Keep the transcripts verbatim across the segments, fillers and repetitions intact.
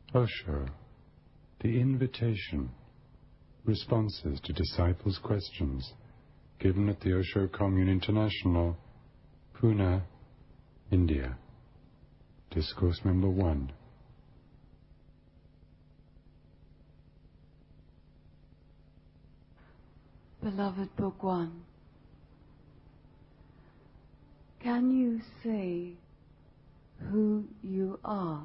Osho, The Invitation, Responses to Disciples' Questions, given at the Osho Commune International, Pune, India. Discourse number one. Beloved Bhagwan, can you say who you are?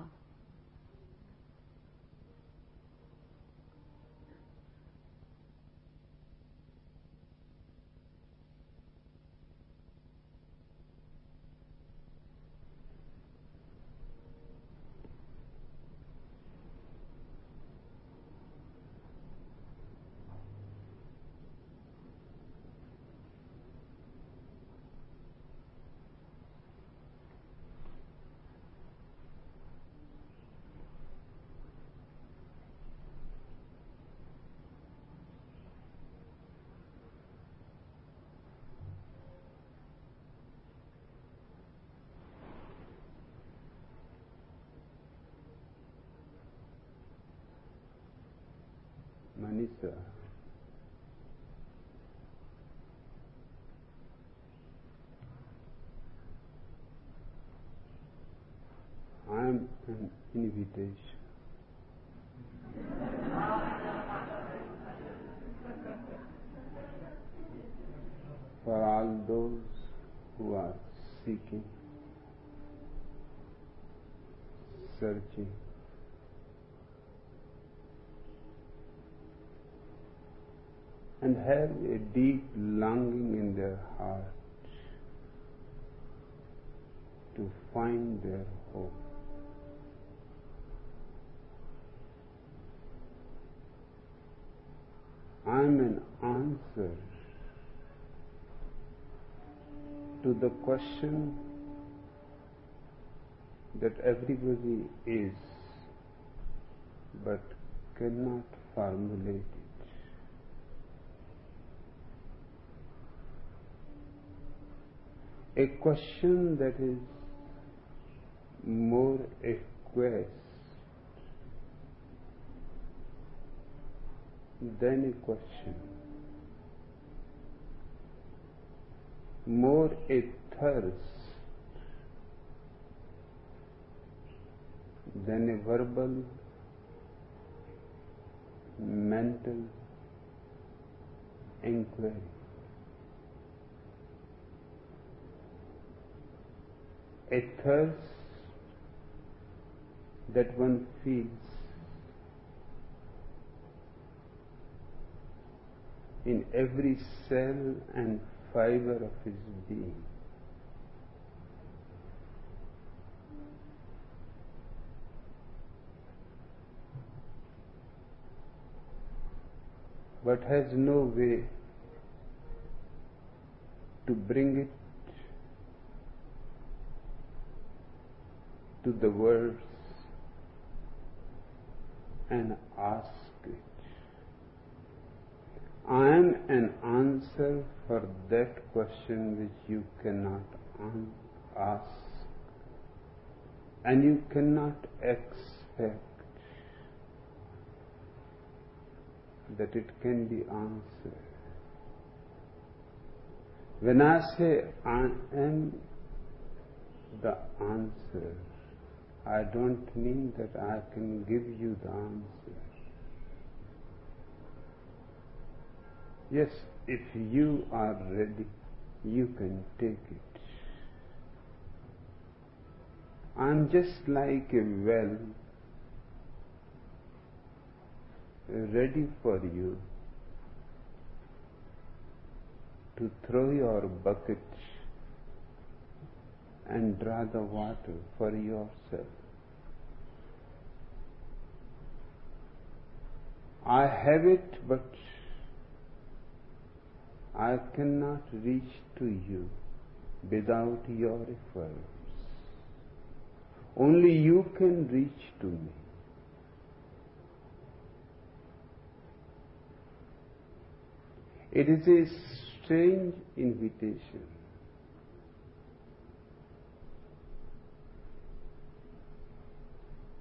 Manisa, I am an invitation. For all those who are seeking, searching, and have a deep longing in their heart to find their hope. I am an answer to the question that everybody is but cannot formulate it. A question that is more a quest than a question, more a thirst than a verbal, mental inquiry. A thirst that one feels in every cell and fiber of his being. But has no way to bring it to the words and ask it. I am an answer for that question which you cannot un- ask, and you cannot expect that it can be answered. When I say I am the answer, I don't mean that I can give you the answer. Yes, if you are ready, you can take it. I'm just like a well ready for you to throw your bucket and draw the water for yourself. I have it, but I cannot reach to you without your efforts. Only you can reach to me. It is a strange invitation.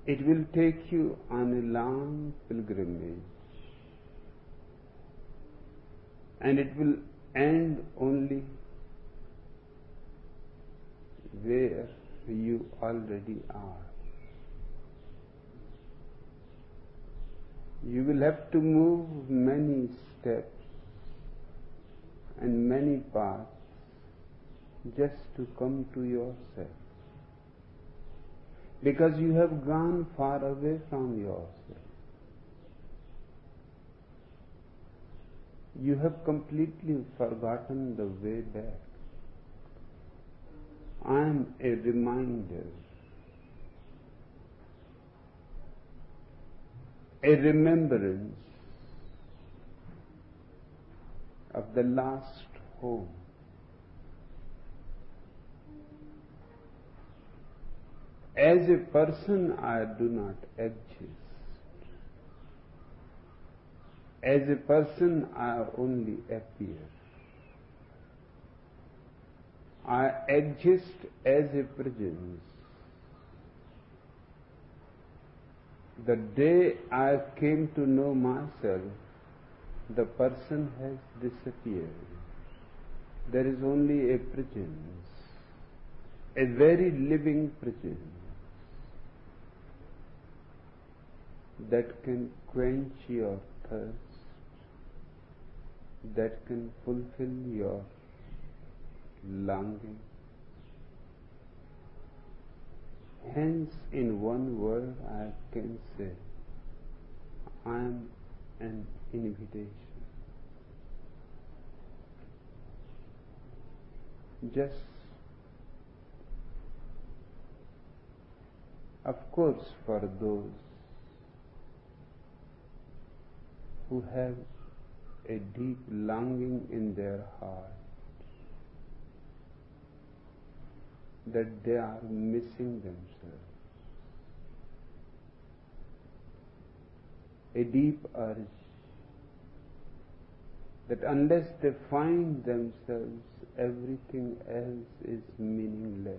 It will take you on a long pilgrimage, and it will end only where you already are. You will have to move many steps and many paths just to come to yourself, because you have gone far away from yourself. You have completely forgotten the way back. I am a reminder, a remembrance of the last home. As a person, I do not exist. As a person, I only appear. I exist as a presence. The day I came to know myself, the person has disappeared. There is only a presence, a very living presence that can quench your thirst, that can fulfill your longing. Hence, in one word, I can say, I am an invitation. Just, of course, for those who have a deep longing in their heart that they are missing themselves, a deep urge that unless they find themselves, everything else is meaningless.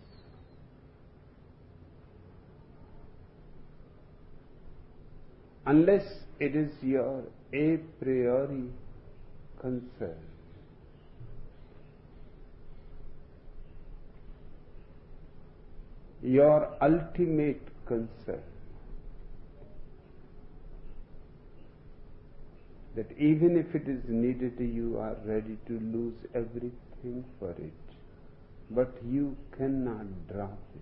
Unless it is your a priori concern, your ultimate concern, that even if it is needed, you are ready to lose everything for it, but you cannot drop it.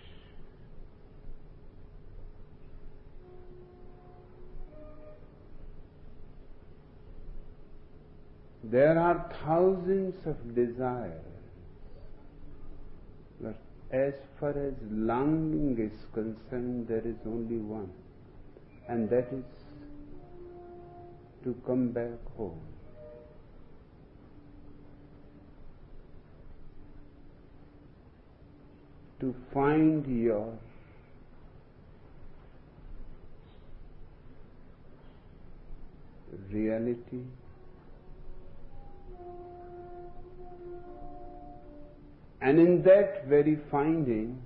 There are thousands of desires, but as far as longing is concerned, there is only one, and that is to come back home. To find your reality, and in that very finding,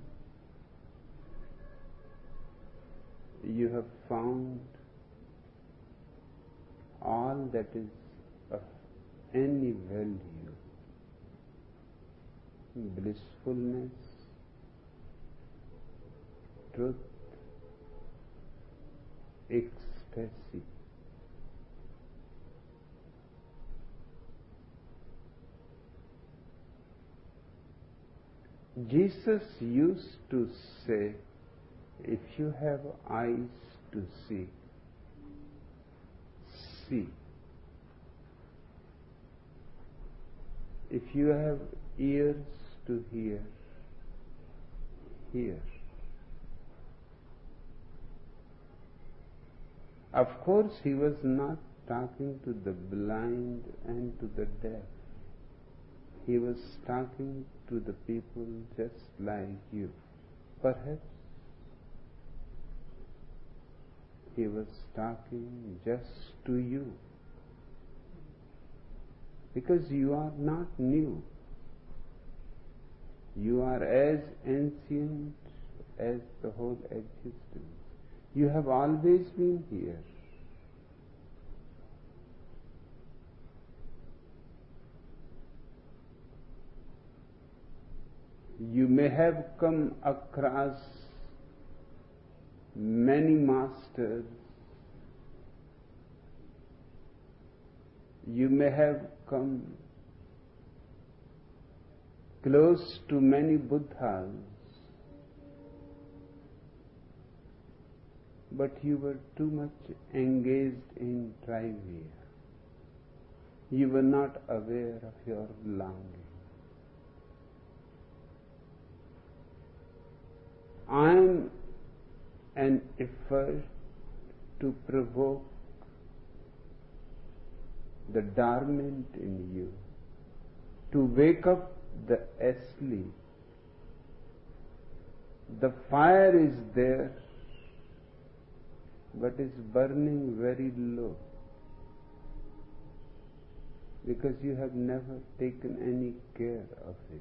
you have found all that is of any value: blissfulness, truth, ecstasy. Jesus used to say, if you have eyes to see, see. If you have ears to hear, hear. Of course, he was not talking to the blind and to the deaf. He was talking to the people just like you. Perhaps he was talking just to you, because you are not new. You are as ancient as the whole existence. You have always been here. You may have come across many masters. You may have come close to many Buddhas, but you were too much engaged in trivia. You were not aware of your longing. I am an effort to provoke the dormant in you, to wake up the asleep. The fire is there, but is burning very low, because you have never taken any care of it.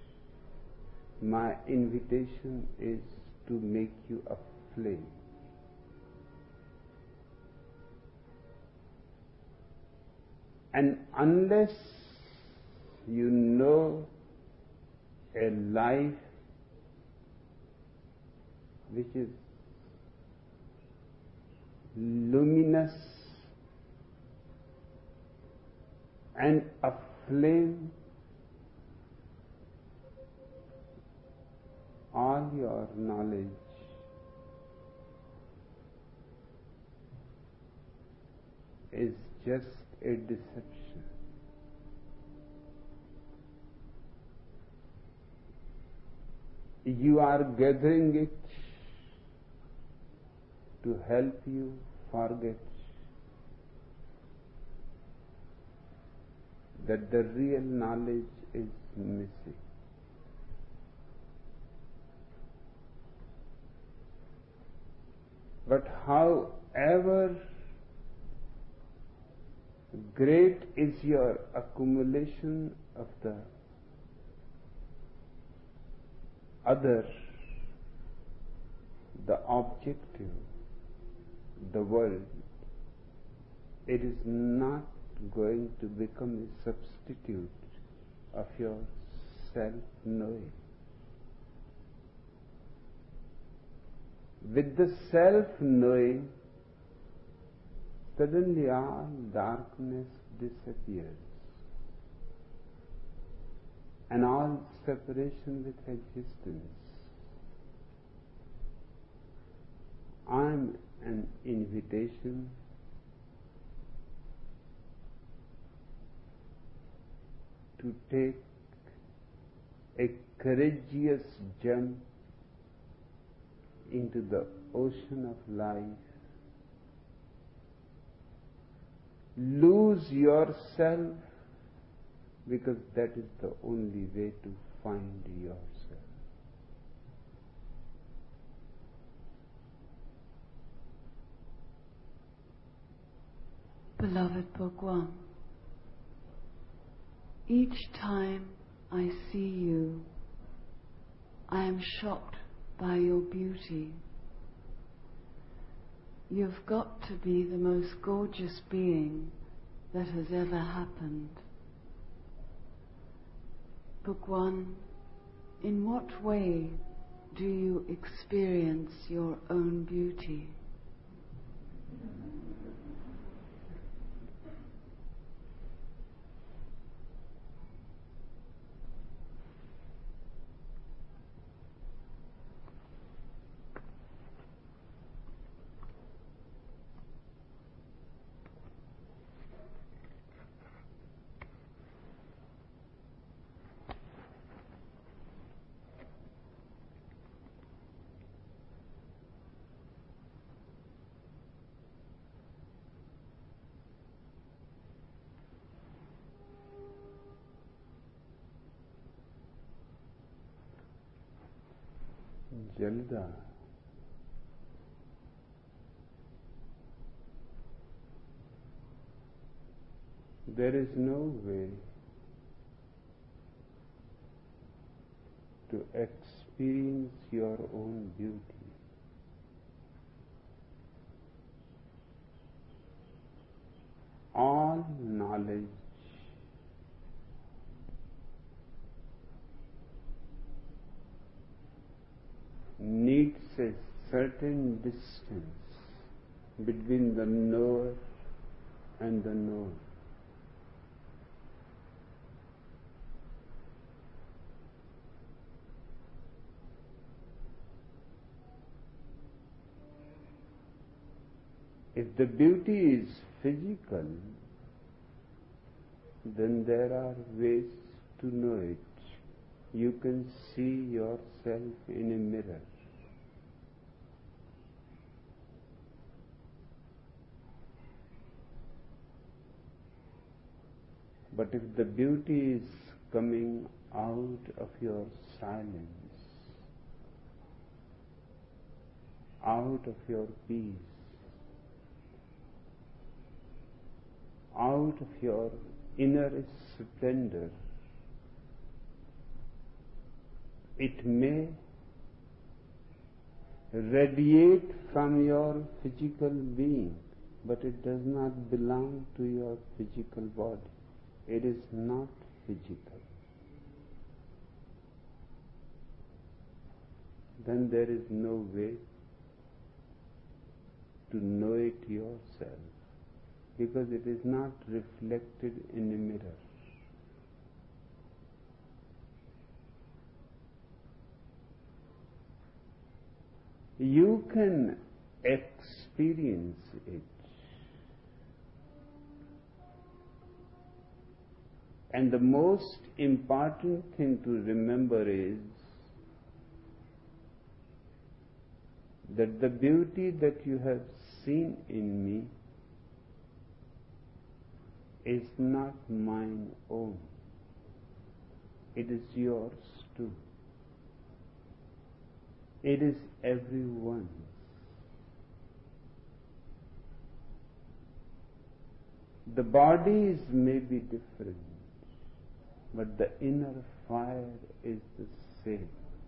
My invitation is to make you a flame. And unless you know a life which is luminous and aflame, all your knowledge is just a deception. You are gathering it to help you forget that the real knowledge is missing. But however great is your accumulation of the other, the objective, the world, it is not going to become a substitute of your self-knowing. With the self-knowing, suddenly all darkness disappears, and all separation with existence. I am an invitation to take a courageous jump into the ocean of life. Lose yourself, because that is the only way to find yourself. Beloved Bhagwan, each time I see you, I am shocked by your beauty. You've got to be the most gorgeous being that has ever happened. Bhagwan, in what way do you experience your own beauty? Jalda, there is no way to experience your own beauty. All knowledge needs a certain distance between the knower and the known. If the beauty is physical, then there are ways to know it. You can see yourself in a mirror. But if the beauty is coming out of your silence, out of your peace, out of your inner splendor, it may radiate from your physical being, but it does not belong to your physical body. It is not physical. Then there is no way to know it yourself, because it is not reflected in a mirror. You can experience it. And the most important thing to remember is that the beauty that you have seen in me is not mine own. It is yours too. It is everyone's. The bodies may be different, but the inner fire is the same.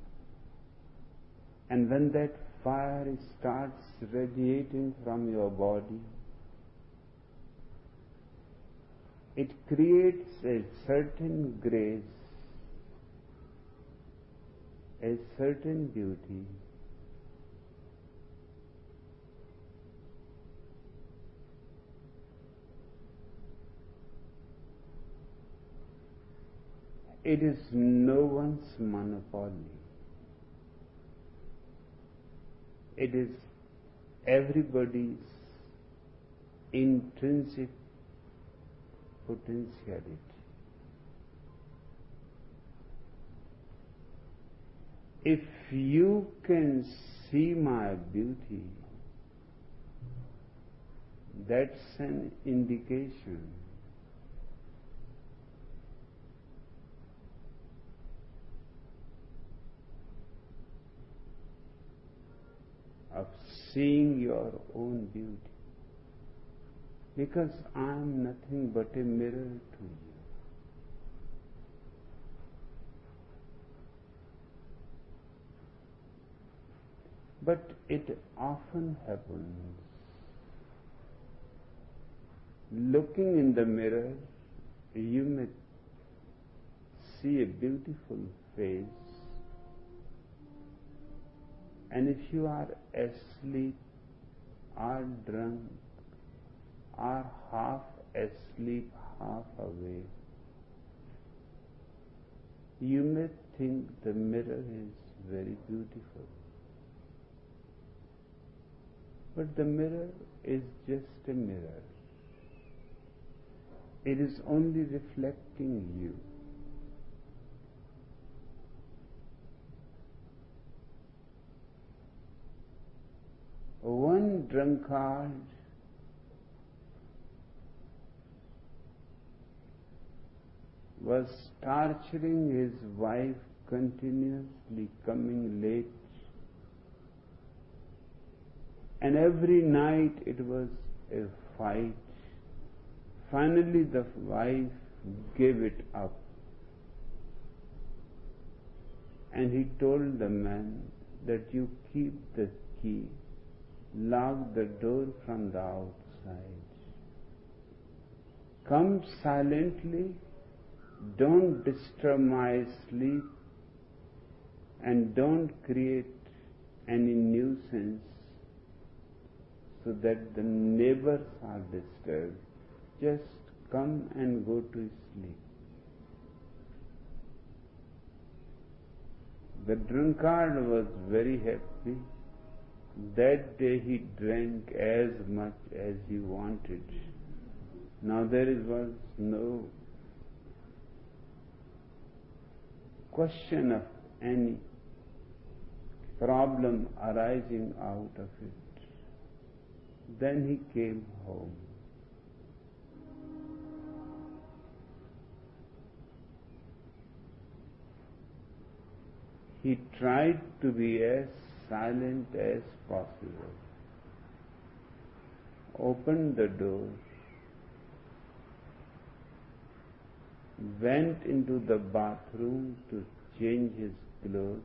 And when that fire starts radiating from your body, it creates a certain grace, a certain beauty, it is no one's monopoly. It is everybody's intrinsic potentiality. If you can see my beauty, that's an indication of seeing your own beauty, because I am nothing but a mirror to you. But it often happens, looking in the mirror, you may see a beautiful face, and if you are asleep or drunk or half asleep, half awake, you may think the mirror is very beautiful. But the mirror is just a mirror. It is only reflecting you. One drunkard was torturing his wife, continuously coming late, and every night it was a fight. Finally the wife gave it up, And he told the man that you keep the key, lock the door from the outside. Come silently, don't disturb my sleep, and don't create any nuisance so that the neighbors are disturbed. Just come and go to sleep. The drunkard was very happy. That day he drank as much as he wanted. Now there was no question of any problem arising out of it. Then he came home. He tried to be as silent as possible. Opened the door, went into the bathroom to change his clothes,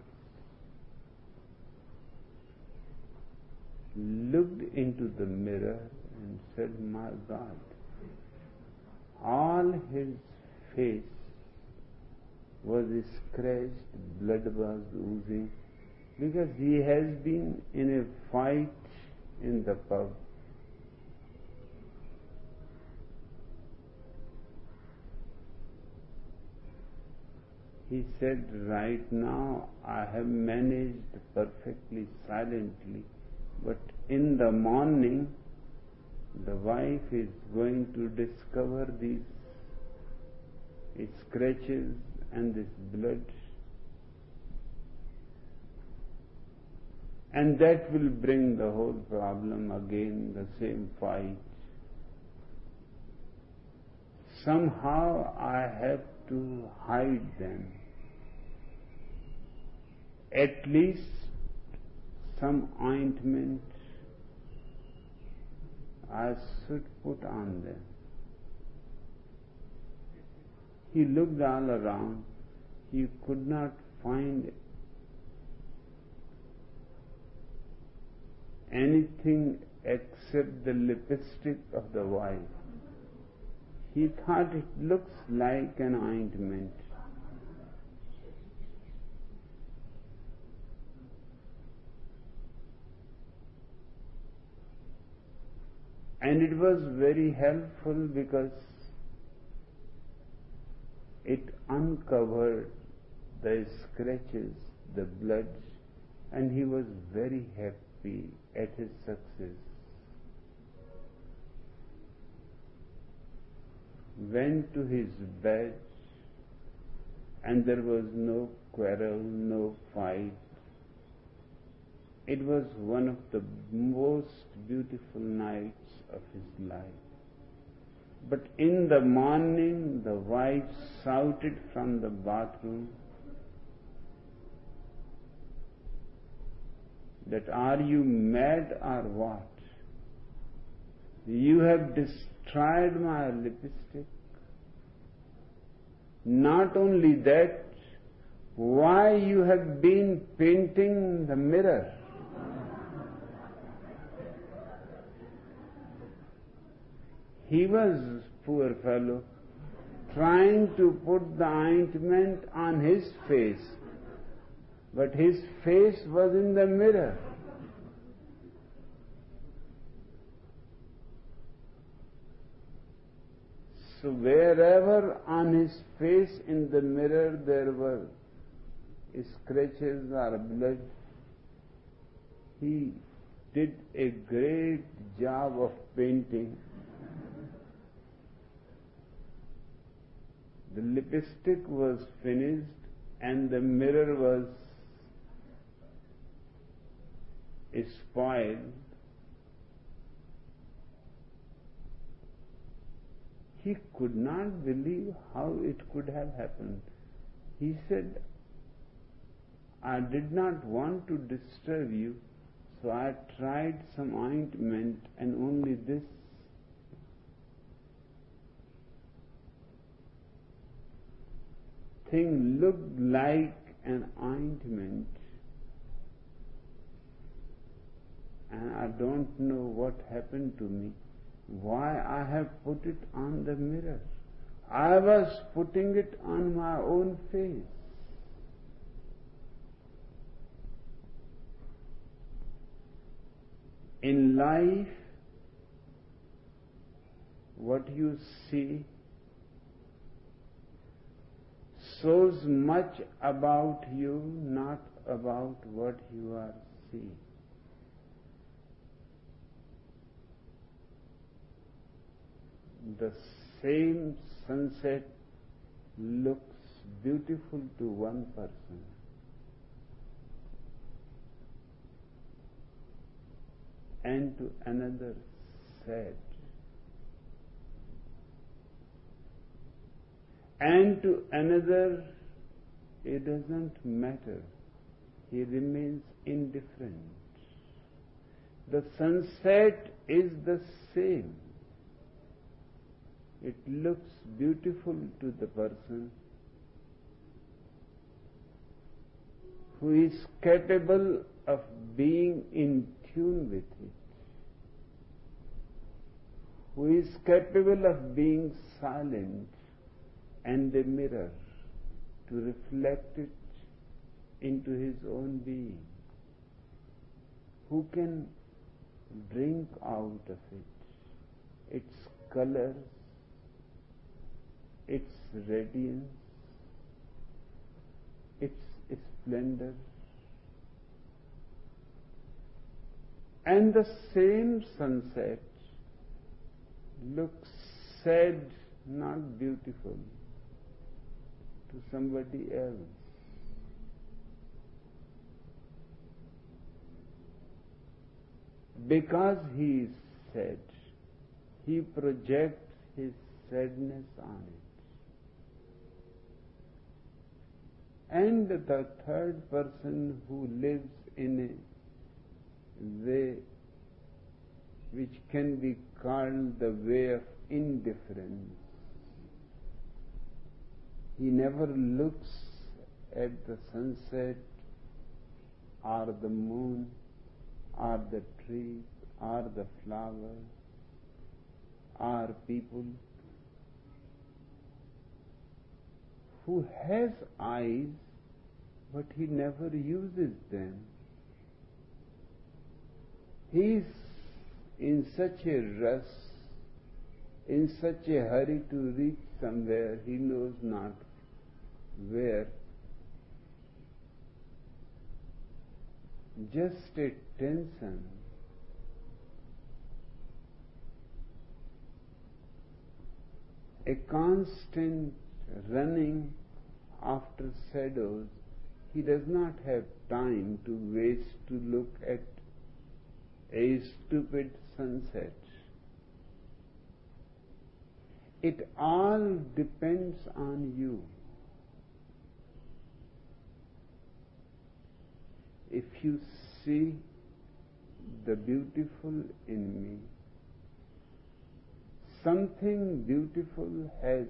looked into the mirror and said, my God, all his face was scratched, blood was oozing, because he has been in a fight in the pub. He said, right now I have managed perfectly silently, but in the morning the wife is going to discover these scratches and this blood, and that will bring the whole problem again, the same fight. Somehow I have to hide them. At least some ointment I should put on them. He looked all around. He could not find anything except the lipstick of the wife. He thought it looks like an ointment. And it was very helpful because it uncovered the scratches, the blood, and he was very happy at his success. Went to his bed, and there was no quarrel, no fight. It was one of the most beautiful nights of his life. But in the morning, the wife shouted from the bathroom that, are you mad or what? You have destroyed my lipstick. Not only that, why you have been painting the mirror? He was, poor fellow, trying to put the ointment on his face, but his face was in the mirror. So wherever on his face in the mirror there were scratches or blood, he did a great job of painting. The lipstick was finished and the mirror was spoiled. He could not believe how it could have happened. He said, I did not want to disturb you, so I tried some ointment and only this. Thing looked like an ointment, and I don't know what happened to me, why I have put it on the mirror. I was putting it on my own face. In life, what you see shows much about you, not about what you are seeing. The same sunset looks beautiful to one person, and to another sad, and to another it doesn't matter, he remains indifferent. The sunset is the same. It looks beautiful to the person who is capable of being in tune with it, who is capable of being silent and a mirror to reflect it into his own being, who can drink out of it its colors, its radiance, its splendor. And the same sunset looks sad, not beautiful, to somebody else. Because he is sad, he projects his sadness on it. And the third person who lives in a way which can be called the way of indifference, he never looks at the sunset or the moon or the trees or the flowers or people. Who has eyes, but he never uses them. He is in such a rush, in such a hurry to reach somewhere, he knows not where. Just a tension, a constant running after shadows. He does not have time to waste to look at a stupid sunset. It all depends on you. If you see the beautiful in me, something beautiful has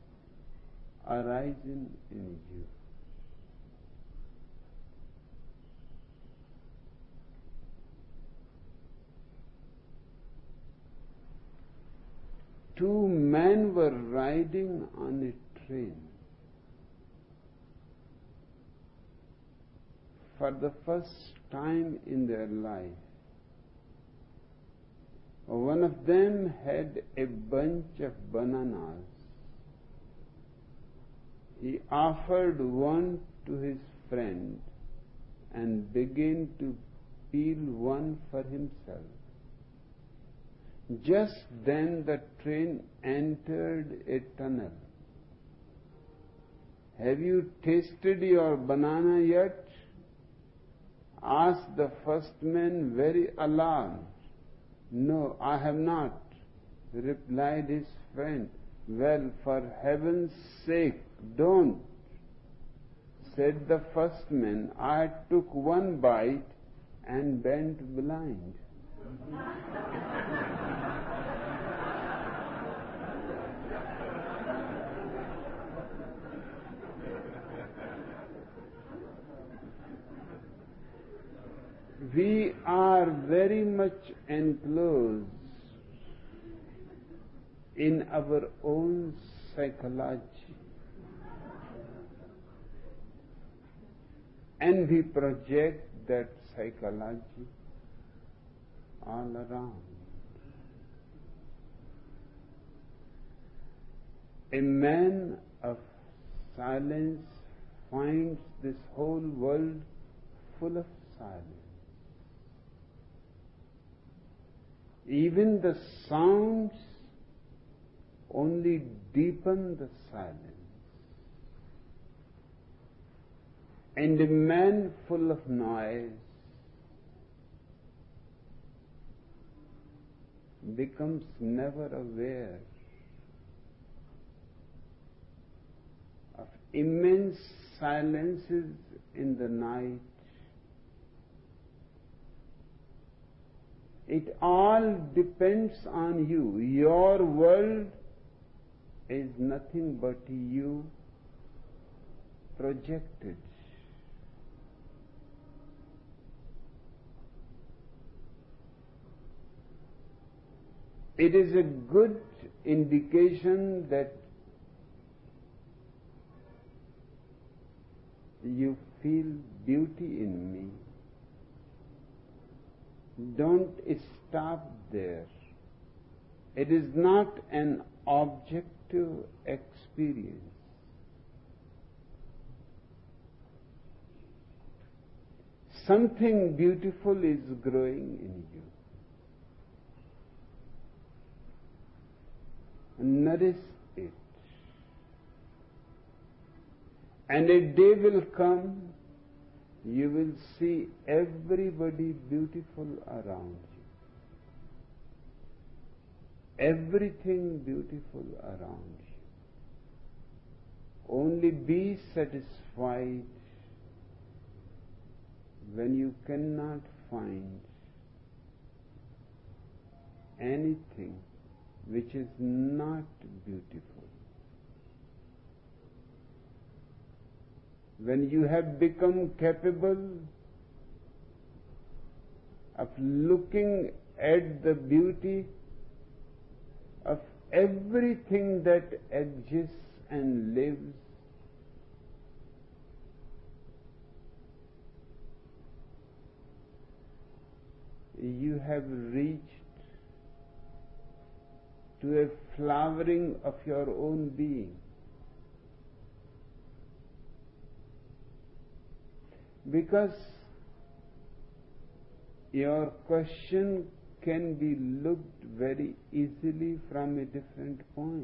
arisen in you. Two men were riding on a train. For the first time in their life, one of them had a bunch of bananas. He offered one to his friend and began to peel one for himself. Just then the train entered a tunnel. "Have you tasted your banana yet?" asked the first man, very alarmed. "No, I have not," replied his friend. "Well, for heaven's sake, don't," said the first man. "I took one bite and went blind." We are very much enclosed in our own psychology, and we project that psychology all around. A man of silence finds this whole world full of silence. Even the sounds only deepen the silence. And a man full of noise becomes never aware of immense silences in the night. It all depends on you. Your world is nothing but you projected. It is a good indication that you feel beauty in me. Don't stop there. It is not an objective experience. Something beautiful is growing in you. Nourish it. And a day will come, you will see everybody beautiful around you. Everything beautiful around you. Only be satisfied when you cannot find anything which is not beautiful. When you have become capable of looking at the beauty of everything that exists and lives, you have reached to a flowering of your own being. Because your question can be looked very easily from a different point.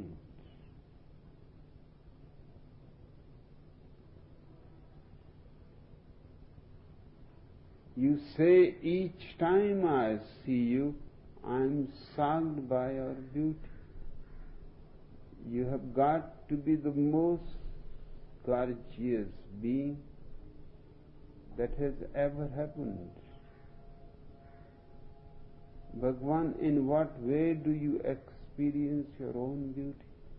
You say, each time I see you, I am shocked by your beauty. You have got to be the most gorgeous being that has ever happened. Bhagwan, in what way do you experience your own beauty?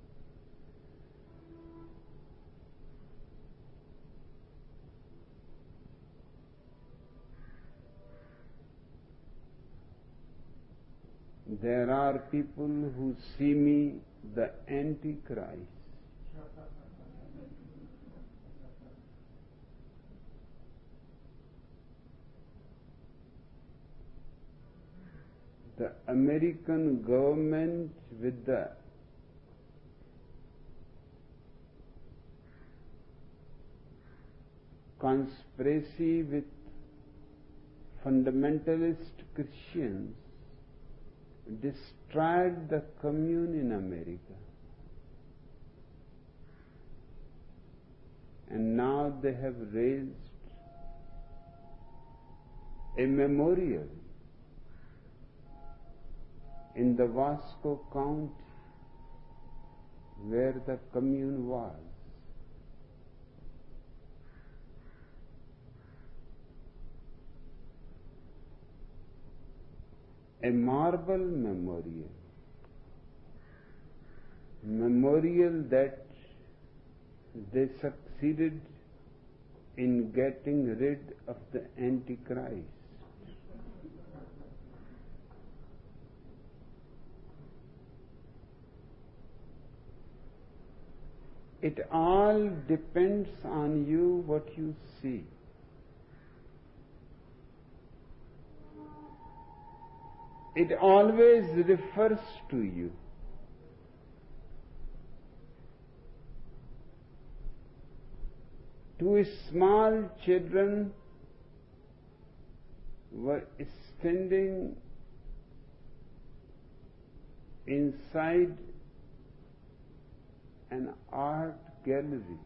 There are people who see me the Antichrist. The American government with the conspiracy with fundamentalist Christians destroyed the commune in America. And now they have raised a memorial in the Wasco County where the commune was. A marble memorial, memorial that they succeeded in getting rid of the Antichrist. It all depends on you what you see. It always refers to you. Two small children were standing inside an art gallery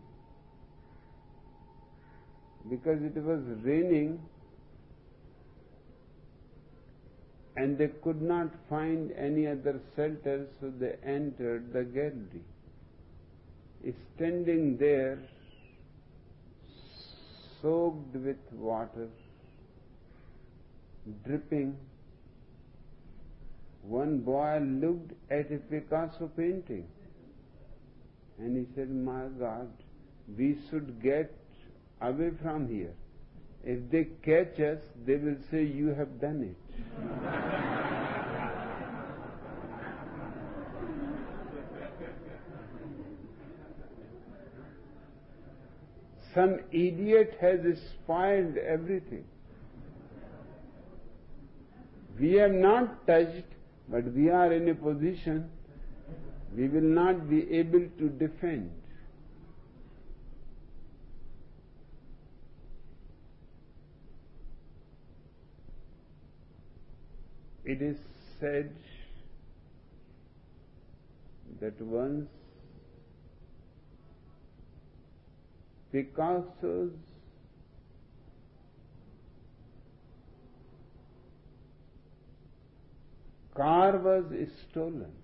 because it was raining and they could not find any other shelter, so they entered the gallery. Standing there, soaked with water, dripping, one boy looked at a Picasso painting and he said, "My God, we should get away from here. If they catch us, they will say you have done it." Some idiot has spoiled everything. We have not touched, but we are in a position we will not be able to defend. It is said that once Picasso's car was stolen.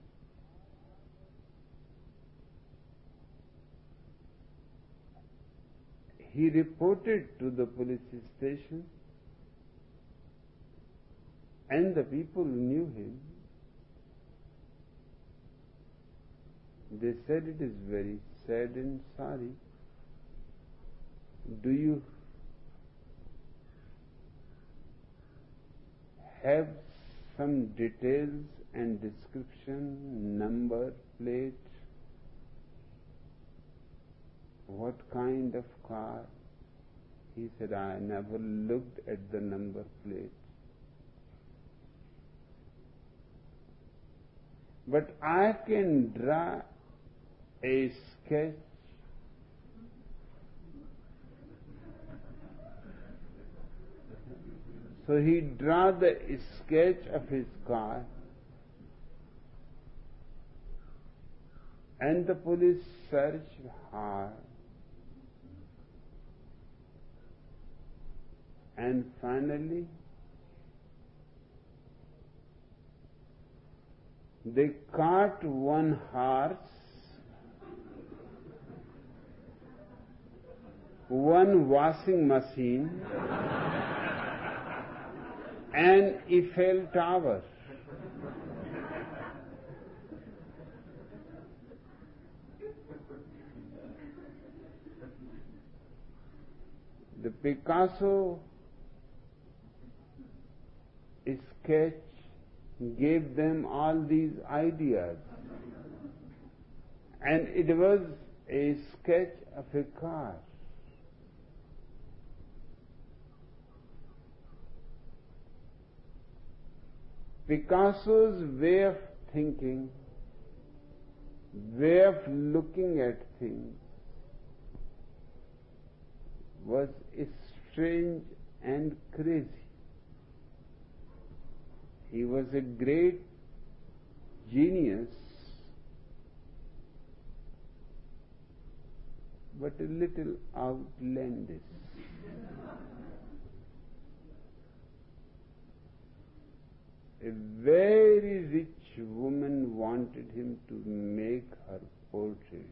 He reported to the police station, and the people knew him. They said, "It is very sad and sorry. Do you have some details and description, number plate? What kind of car?" He said, "I never looked at the number plate. But I can draw a sketch So he drew the sketch of his car, and the police searched hard, and finally they caught one horse, one washing machine, and Eiffel Tower. The Picasso sketch gave them all these ideas, and it was a sketch of a car. Picasso's way of thinking, way of looking at things was strange and crazy. He was a great genius, but a little outlandish. A very rich woman wanted him to make her portrait.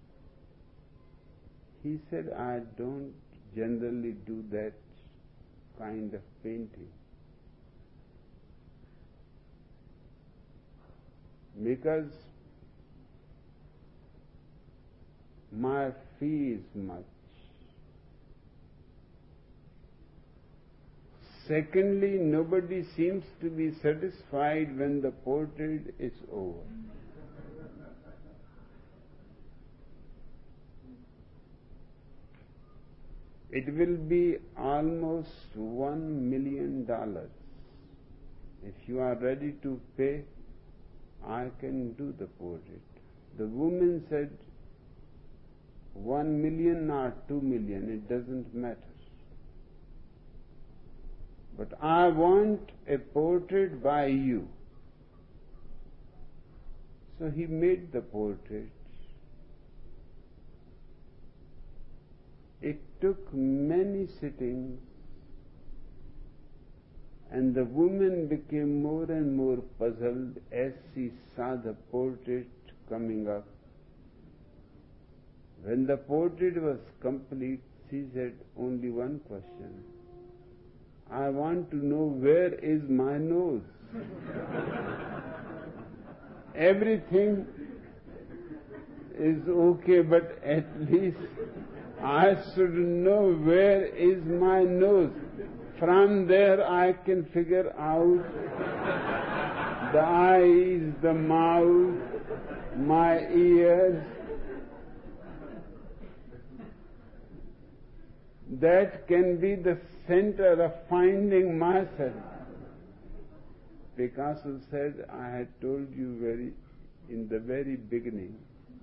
He said, "I don't generally do that kind of painting, because my fee is much. Secondly, nobody seems to be satisfied when the portrait is over. it will be almost one million dollars. If you are ready to pay, I can do the portrait. The woman said, one million or two million, it doesn't matter. But I want a portrait by you. So he made the portrait. It took many sittings, and the woman became more and more puzzled as she saw the portrait coming up. When the portrait was complete, she said only one question. I want to know where is my nose. Everything is okay, but at least I should know where is my nose. From there I can figure out the eyes, the mouth, my ears. That can be the center of finding myself. Picasso said, I had told you very in the very beginning.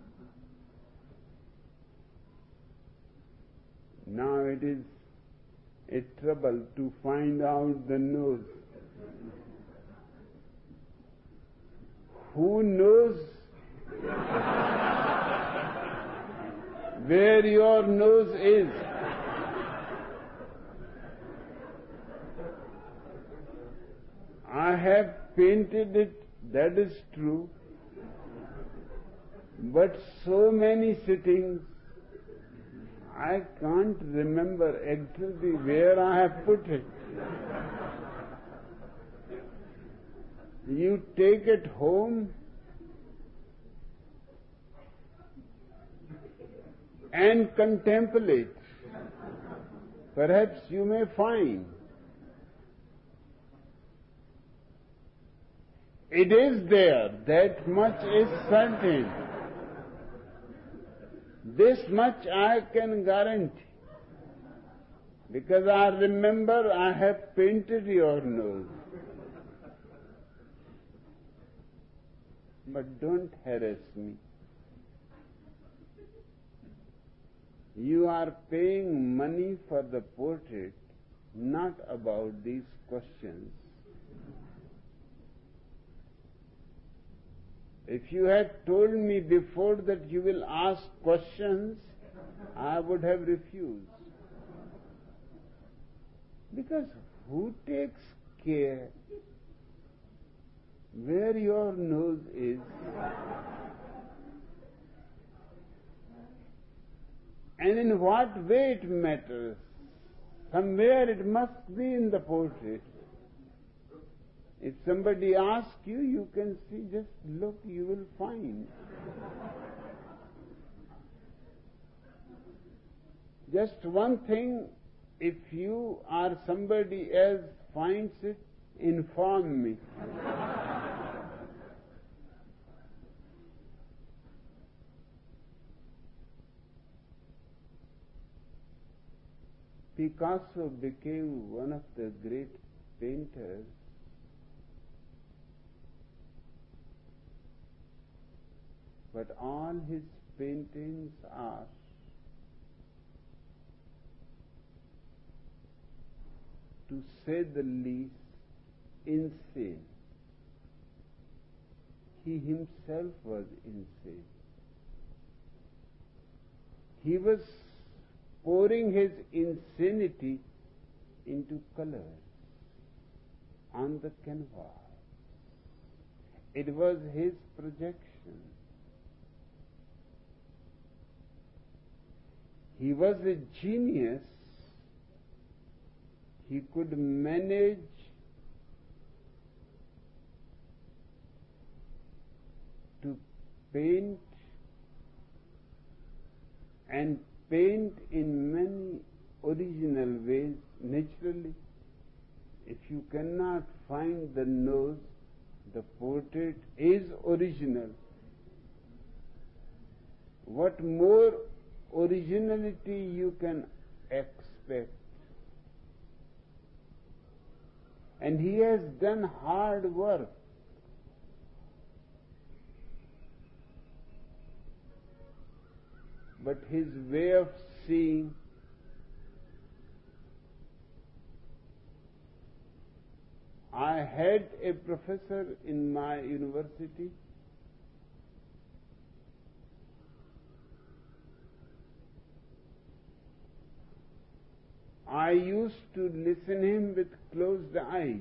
Now it is a trouble to find out the nose. Who knows where your nose is? I have painted it, that is true, but so many sittings, I can't remember exactly where I have put it. You take it home and contemplate. Perhaps you may find it is there, that much is certain. This much I can guarantee, because I remember I have painted your nose. But don't harass me. You are paying money for the portrait, not about these questions. If you had told me before that you will ask questions, I would have refused. Because who takes care where your nose is? And in what way it matters? Somewhere it must be in the portrait. If somebody asks you, you can see, just look, you will find. Just one thing, if you or somebody else finds it, inform me. Picasso became one of the great painters. But all his paintings are to say the least insane. He himself was insane. He was pouring his insanity into colors on the canvas. It was his projection. He was a genius. He could manage to paint and paint in many original ways. Naturally, if you cannot find the nose, the portrait is original. What more originality you can expect? respect. And he has done hard work. But his way of seeing I had a professor in my university. I used to listen him with closed eyes.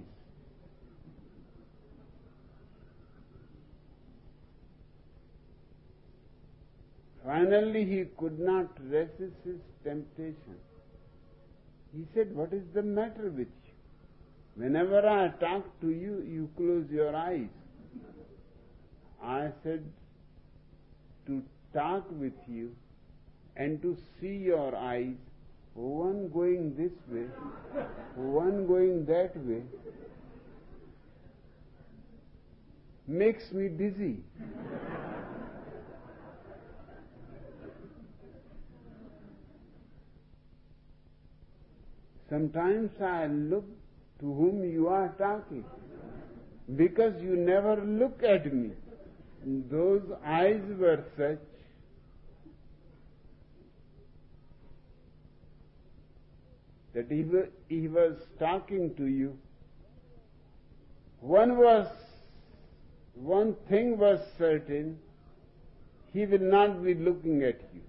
Finally, he could not resist his temptation. He said, "What is the matter with you? Whenever I talk to you, you close your eyes." I said, "To talk with you and to see your eyes, one going this way, one going that way, makes me dizzy." Sometimes I look to whom you are talking, because you never look at me. Those eyes were such that he was, he was talking to you. One was, one thing was certain, he will not be looking at you.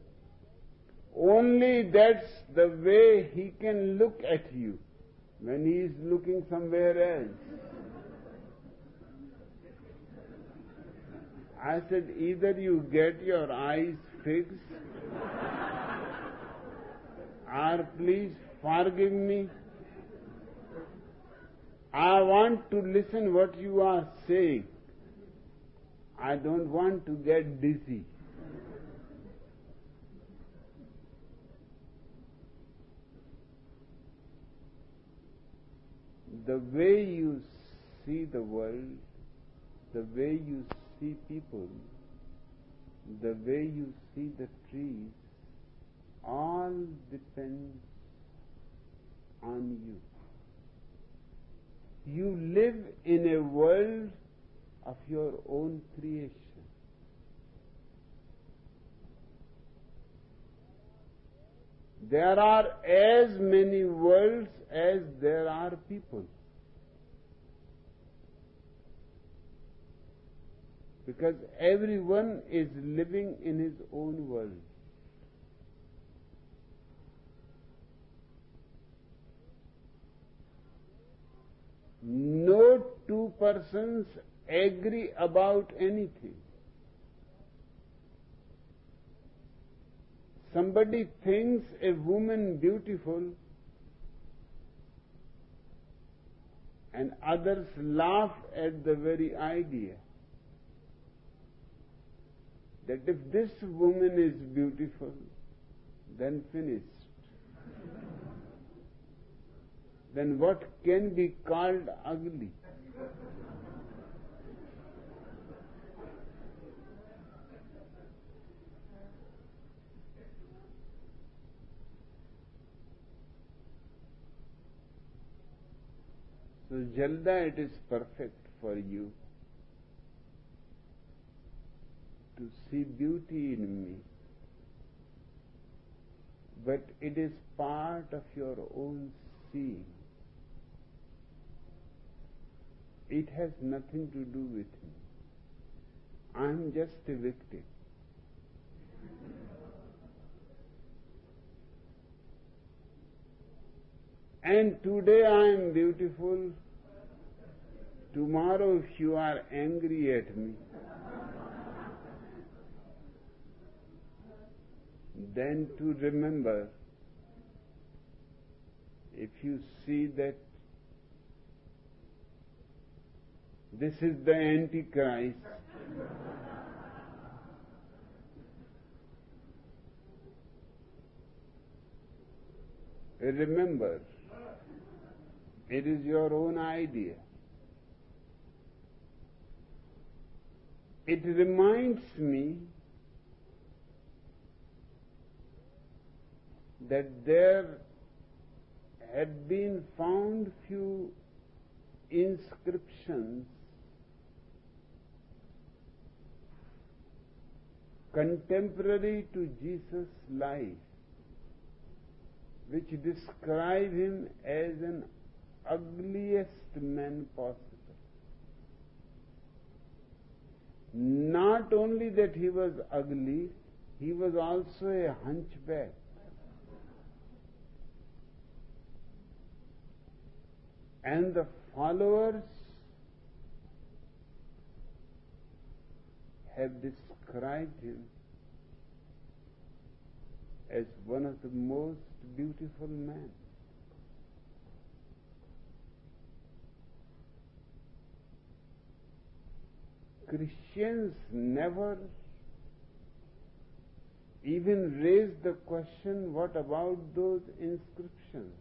Only that's the way he can look at you, when he is looking somewhere else. I said, either you get your eyes fixed, or please forgive me. I want to listen what you are saying. I don't want to get dizzy. The way you see the world, the way you see people, the way you see the trees, all depends on you. You live in a world of your own creation. There are as many worlds as there are people. Because everyone is living in his own world. No two persons agree about anything. Somebody thinks a woman beautiful, and others laugh at the very idea that if this woman is beautiful, then finished. Then what can be called ugly? So, Jalda, it is perfect for you to see beauty in me, but it is part of your own seeing. It has nothing to do with me. I am just a victim. And today I am beautiful. Tomorrow, if you are angry at me, then to remember, if you see that this is the Antichrist, remember, it is your own idea. It reminds me that there had been found few inscriptions contemporary to Jesus' life, which describe him as an ugliest man possible. Not only that he was ugly, he was also a hunchback. And the followers have described him as one of the most beautiful men. Christians never even raised the question, what about those inscriptions?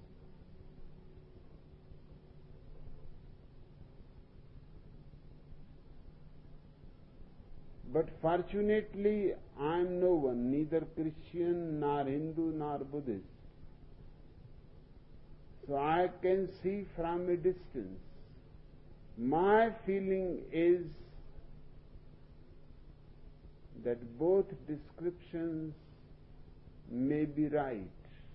But fortunately, I am no one, neither Christian, nor Hindu, nor Buddhist. So I can see from a distance. My feeling is that both descriptions may be right.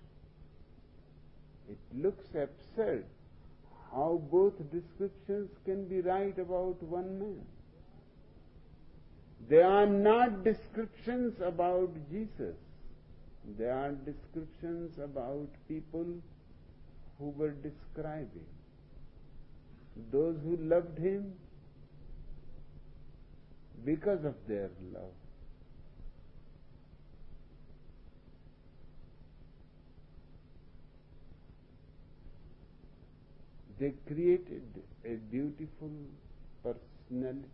It looks absurd how both descriptions can be right about one man. They are not descriptions about Jesus. They are descriptions about people who were describing. Those who loved him because of their love. They created a beautiful personality.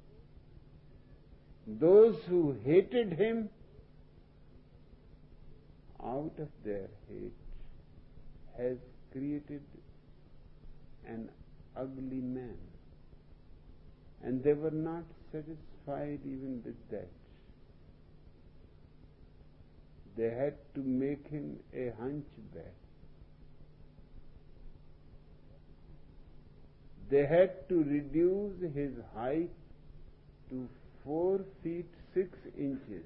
Those who hated him, out of their hate, has created an ugly man. And they were not satisfied even with that. They had to make him a hunchback. They had to reduce his height to four feet six inches.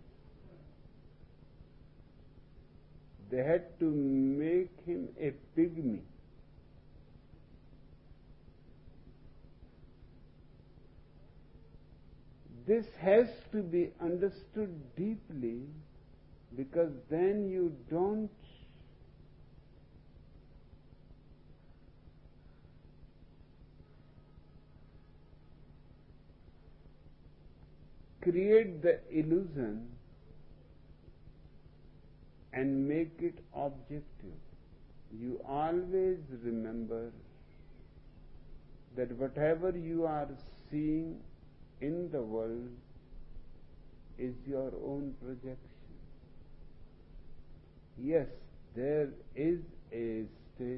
They had to make him a pygmy. This has to be understood deeply, because then you don't create the illusion and make it objective. You always remember that whatever you are seeing in the world is your own projection. Yes, there is a state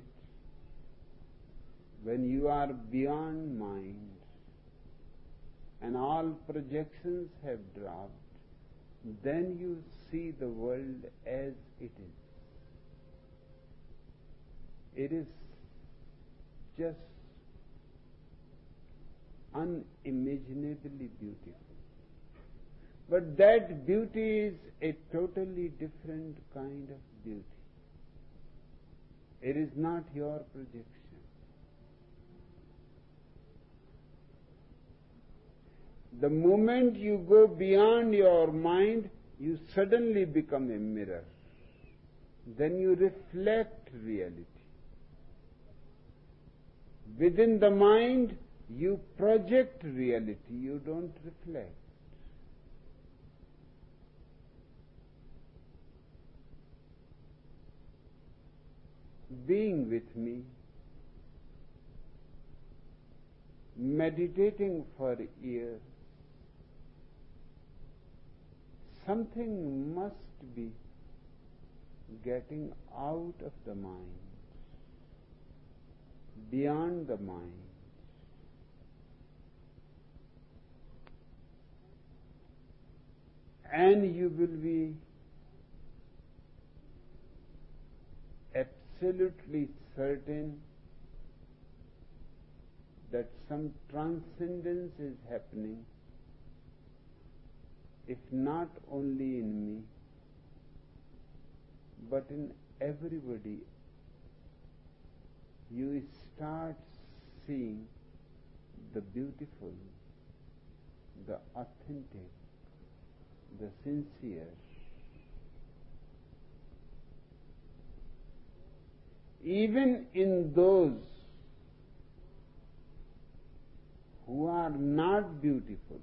when you are beyond mind and all projections have dropped, then you see the world as it is. It is just unimaginably beautiful. But that beauty is a totally different kind of beauty. It is not your projection. The moment you go beyond your mind, you suddenly become a mirror. Then you reflect reality. Within the mind, you project reality, you don't reflect. Being with me, meditating for years, something must be getting out of the mind, beyond the mind. And you will be absolutely certain that some transcendence is happening, if not only in me, but in everybody. You start seeing the beautiful, the authentic, the sincere. Even in those who are not beautiful,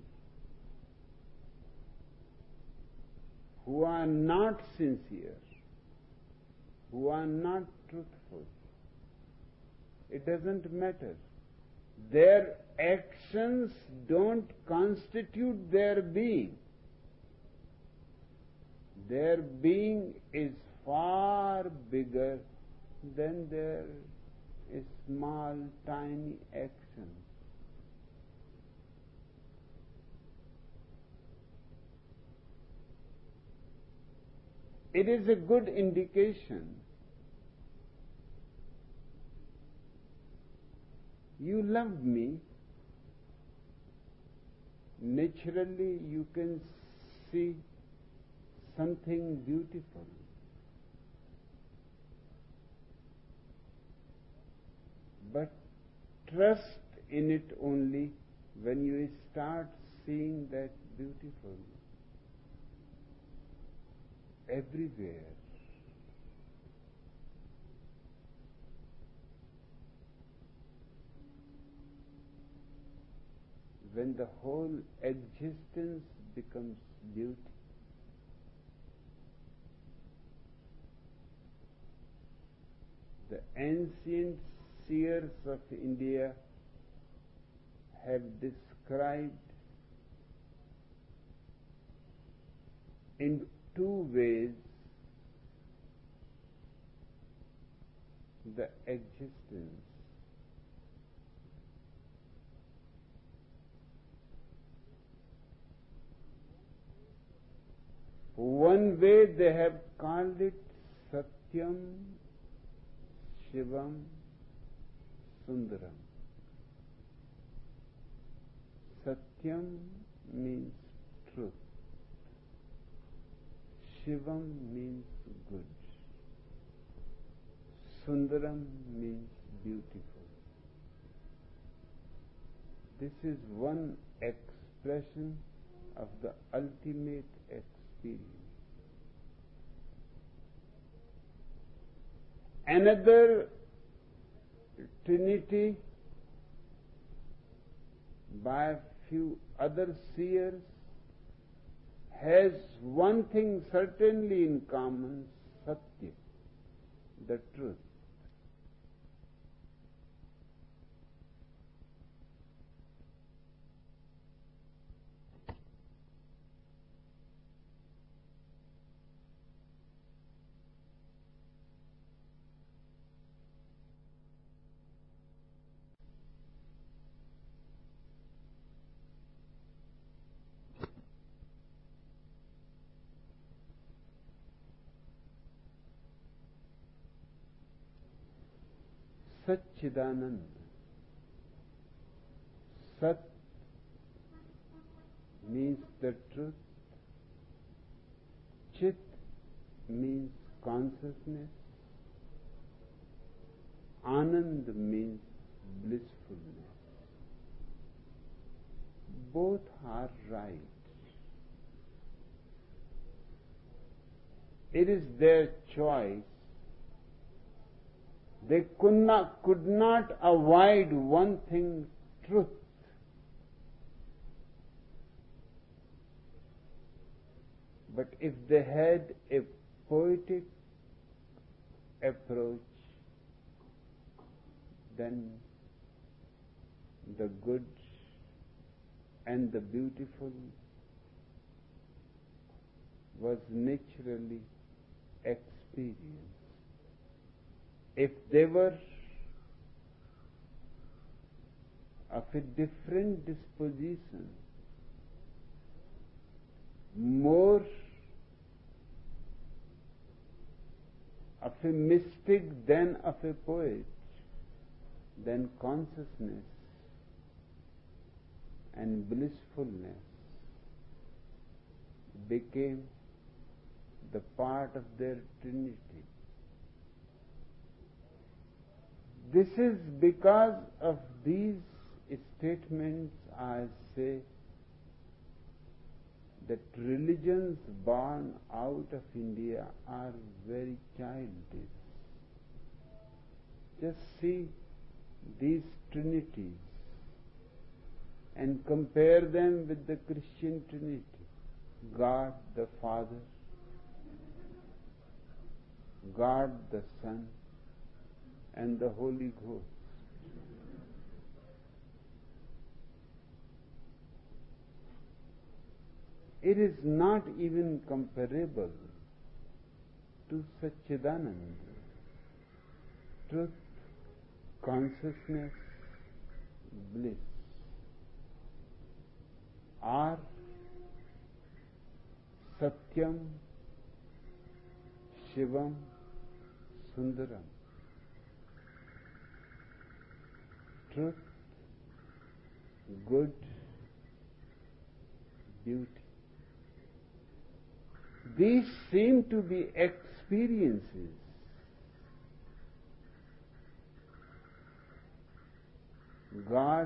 who are not sincere, who are not truthful, it doesn't matter. Their actions don't constitute their being. Their being is far bigger than their small, tiny actions. It is a good indication. You love me. Naturally, you can see something beautiful. But trust in it only when you start seeing that beautiful everywhere. When the whole existence becomes beauty. The ancient seers of India have described in two ways the existence. One way they have called it Satyam, Shivam, Sundaram. Satyam means truth. Shivam means good. Sundaram means beautiful. This is one expression of the ultimate experience. Another trinity by a few other seers has one thing certainly in common: Satya, the truth. Satchidanand. Sat means the truth. Chit means consciousness. Anand means blissfulness. Both are right. It is their choice. They could not, could not avoid one thing: truth. But if they had a poetic approach, then the good and the beautiful was naturally experienced. If they were of a different disposition, more of a mystic, then of a poet, then consciousness and blissfulness became the part of their trinity. This is because of these statements, I say, that religions born out of India are very childish. Just see these trinities and compare them with the Christian Trinity. God the Father, God the Son, and the Holy Ghost. It is not even comparable to Satchidananda, truth, consciousness, bliss, or Satyam, Shivam, Sundaram. Truth, good, beauty. These seem to be experiences. God,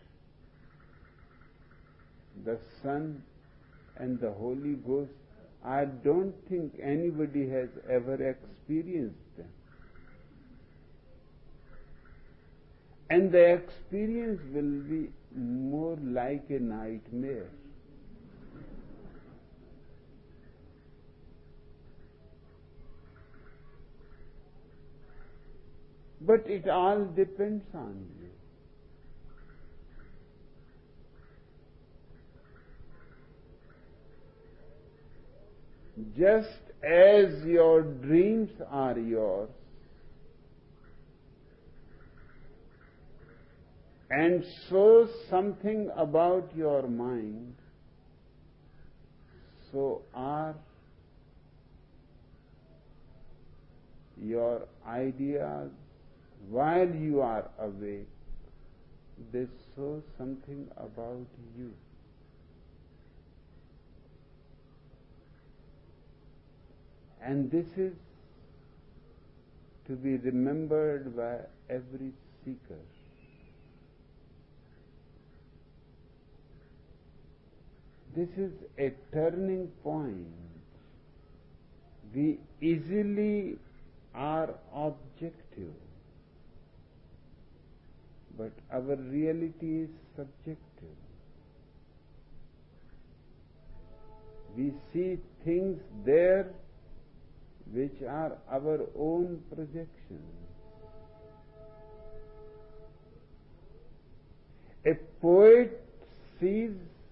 the Son, and the Holy Ghost, I don't think anybody has ever experienced them. And the experience will be more like a nightmare. But it all depends on you. Just as your dreams are yours, and show something about your mind, so are your ideas while you are awake. They show something about you. And this is to be remembered by every seeker. This is a turning point. We easily are objective, but our reality is subjective. We see things there which are our own projections. A poet sees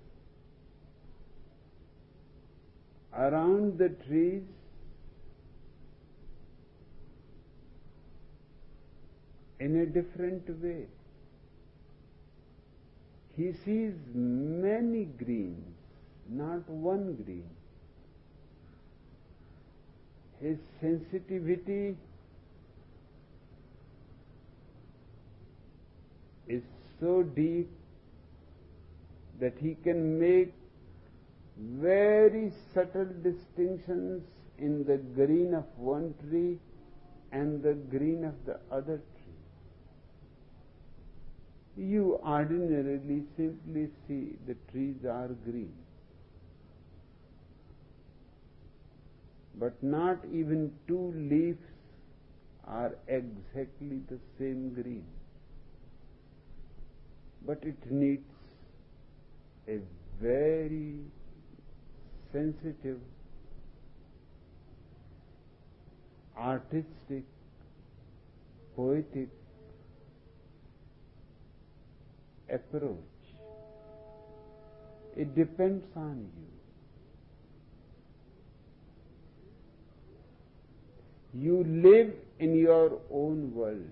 around the trees in a different way. He sees many greens, not one green. His sensitivity is so deep that he can make very subtle distinctions in the green of one tree and the green of the other tree. You ordinarily simply see the trees are green, but not even two leaves are exactly the same green. But it needs a very sensitive, artistic, poetic approach. It depends on you. You live in your own world.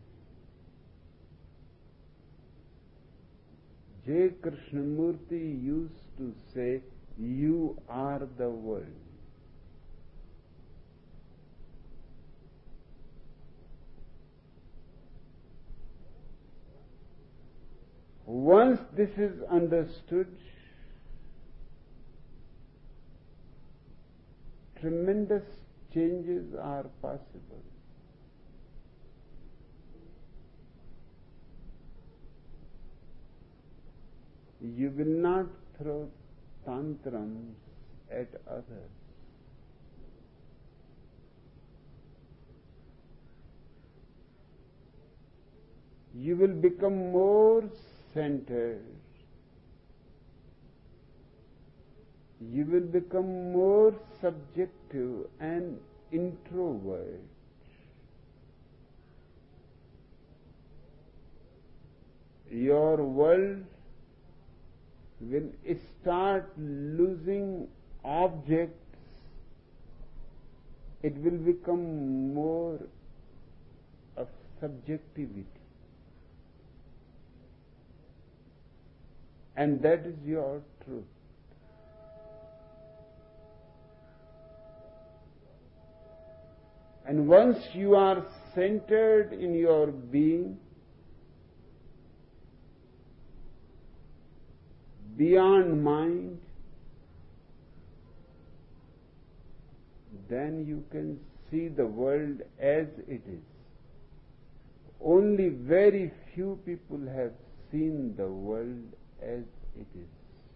J. Krishnamurti used to say, you are the world. Once this is understood, tremendous changes are possible. You will not throw tantrums at others. You will become more centered. You will become more subjective and introvert. Your world will start losing objects. It will become more of subjectivity. And that is your truth. And once you are centered in your being, beyond mind, then you can see the world as it is. Only very few people have seen the world as it is.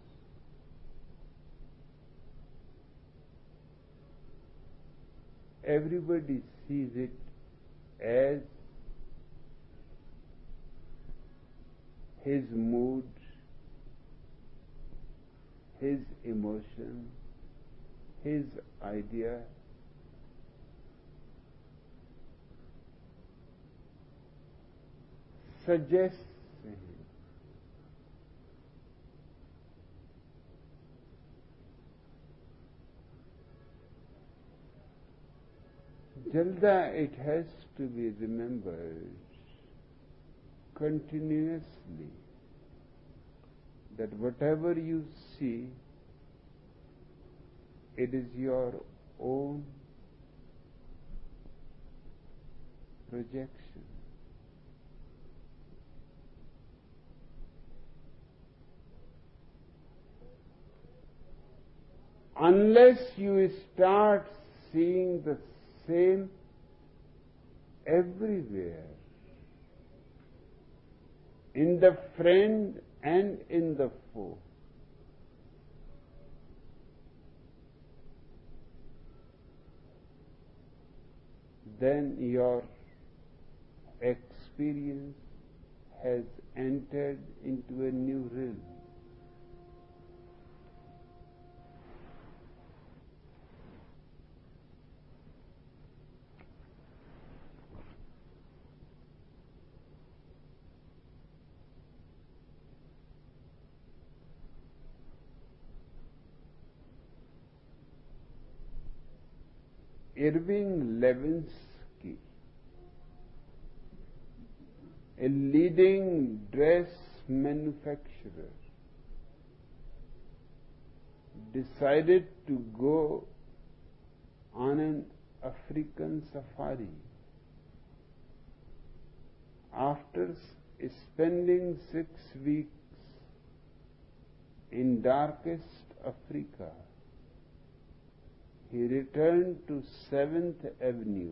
Everybody sees it as his mood, his emotion, his idea. Suggests him. Jalda, it has to be remembered continuously that whatever you see, it is your own projection. Unless you start seeing the same everywhere, in the friend and in the foe, then your experience has entered into a new realm. Irving Levinsky, a leading dress manufacturer, decided to go on an African safari. After spending six weeks in darkest Africa, he returned to seventh Avenue.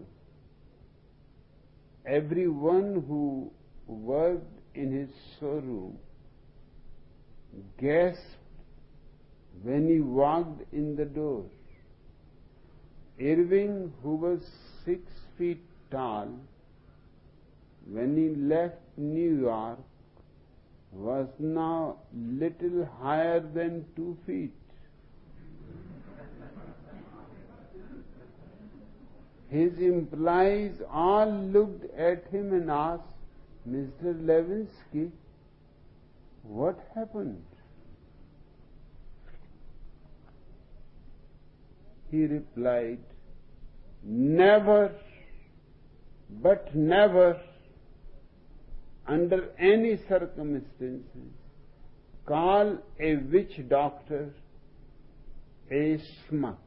Everyone who worked in his showroom gasped when he walked in the door. Irving, who was six feet tall, when he left New York, was now little higher than two feet. His employees all looked at him and asked, "Mister Levinsky, what happened?" He replied, "Never, but never, under any circumstances, call a witch doctor a schmuck."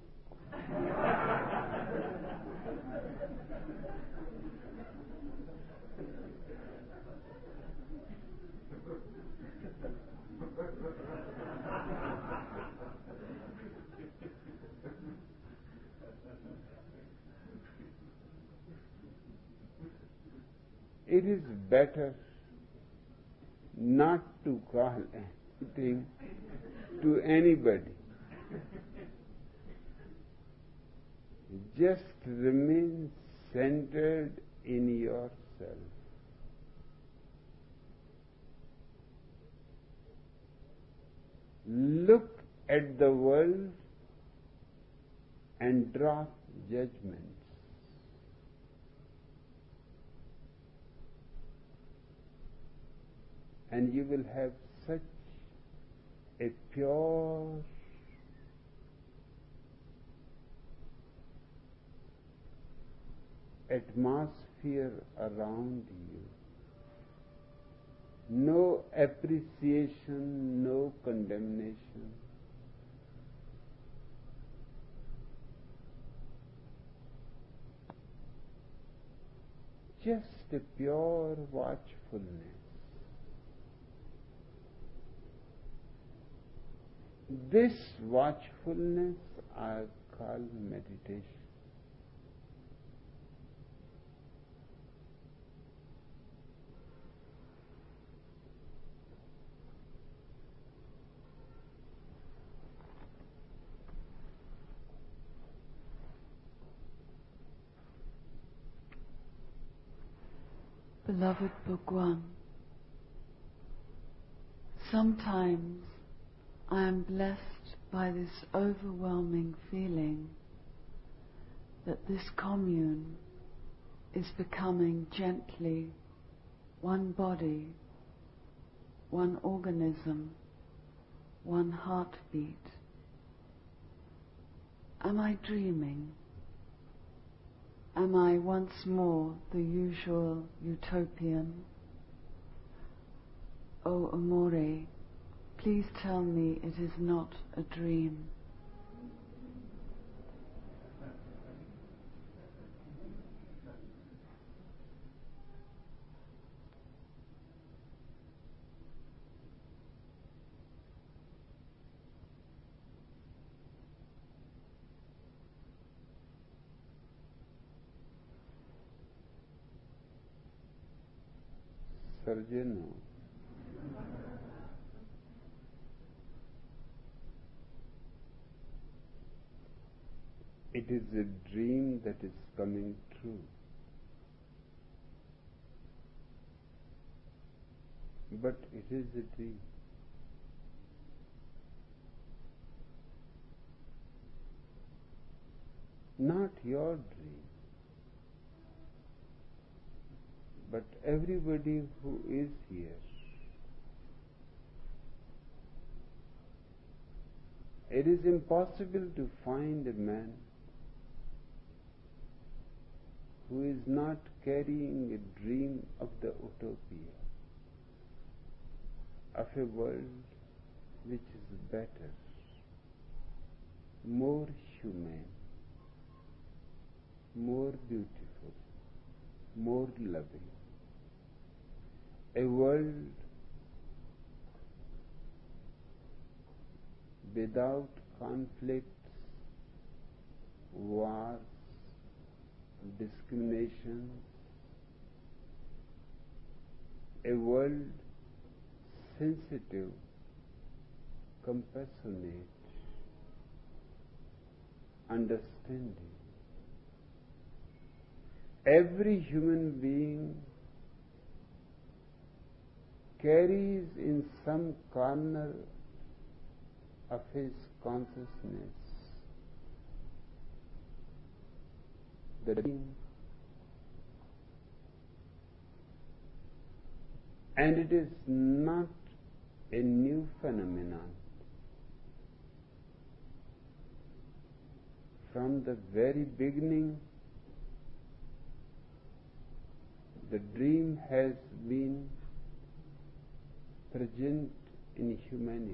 it is better not to call anything to anybody. Just remain centered in yourself. Look at the world and drop judgments. And you will have such a pure atmosphere around you. No appreciation, no condemnation. Just a pure watchfulness. This watchfulness I call meditation. Beloved Bhagwan, sometimes I am blessed by this overwhelming feeling that this commune is becoming gently one body, one organism, one heartbeat. Am I dreaming? Am I once more the usual utopian? O Amore, please tell me it is not a dream. Sarjano, it is a dream that is coming true. But it is a dream. Not your dream, but everybody who is here. It is impossible to find a man who is not carrying a dream of the utopia, of a world which is better, more humane, more beautiful, more loving. A world without conflicts, wars, discriminations. A world sensitive, compassionate, understanding. Every human being carries in some corner of his consciousness the dream, and it is not a new phenomenon. From the very beginning, the dream has been present in humanity,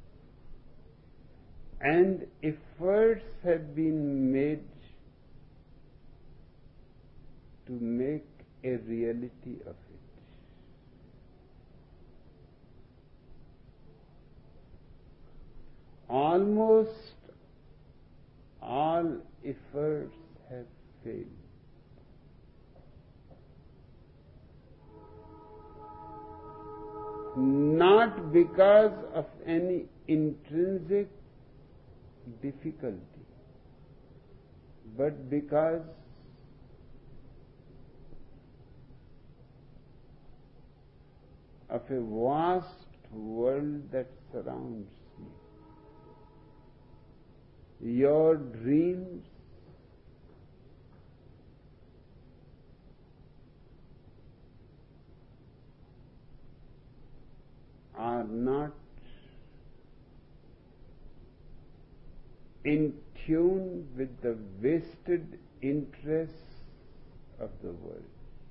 and efforts have been made to make a reality of it. Almost all efforts have failed. not because of any intrinsic difficulty, but because of a vast world that surrounds you. Your dreams are not in tune with the vested interests of the world.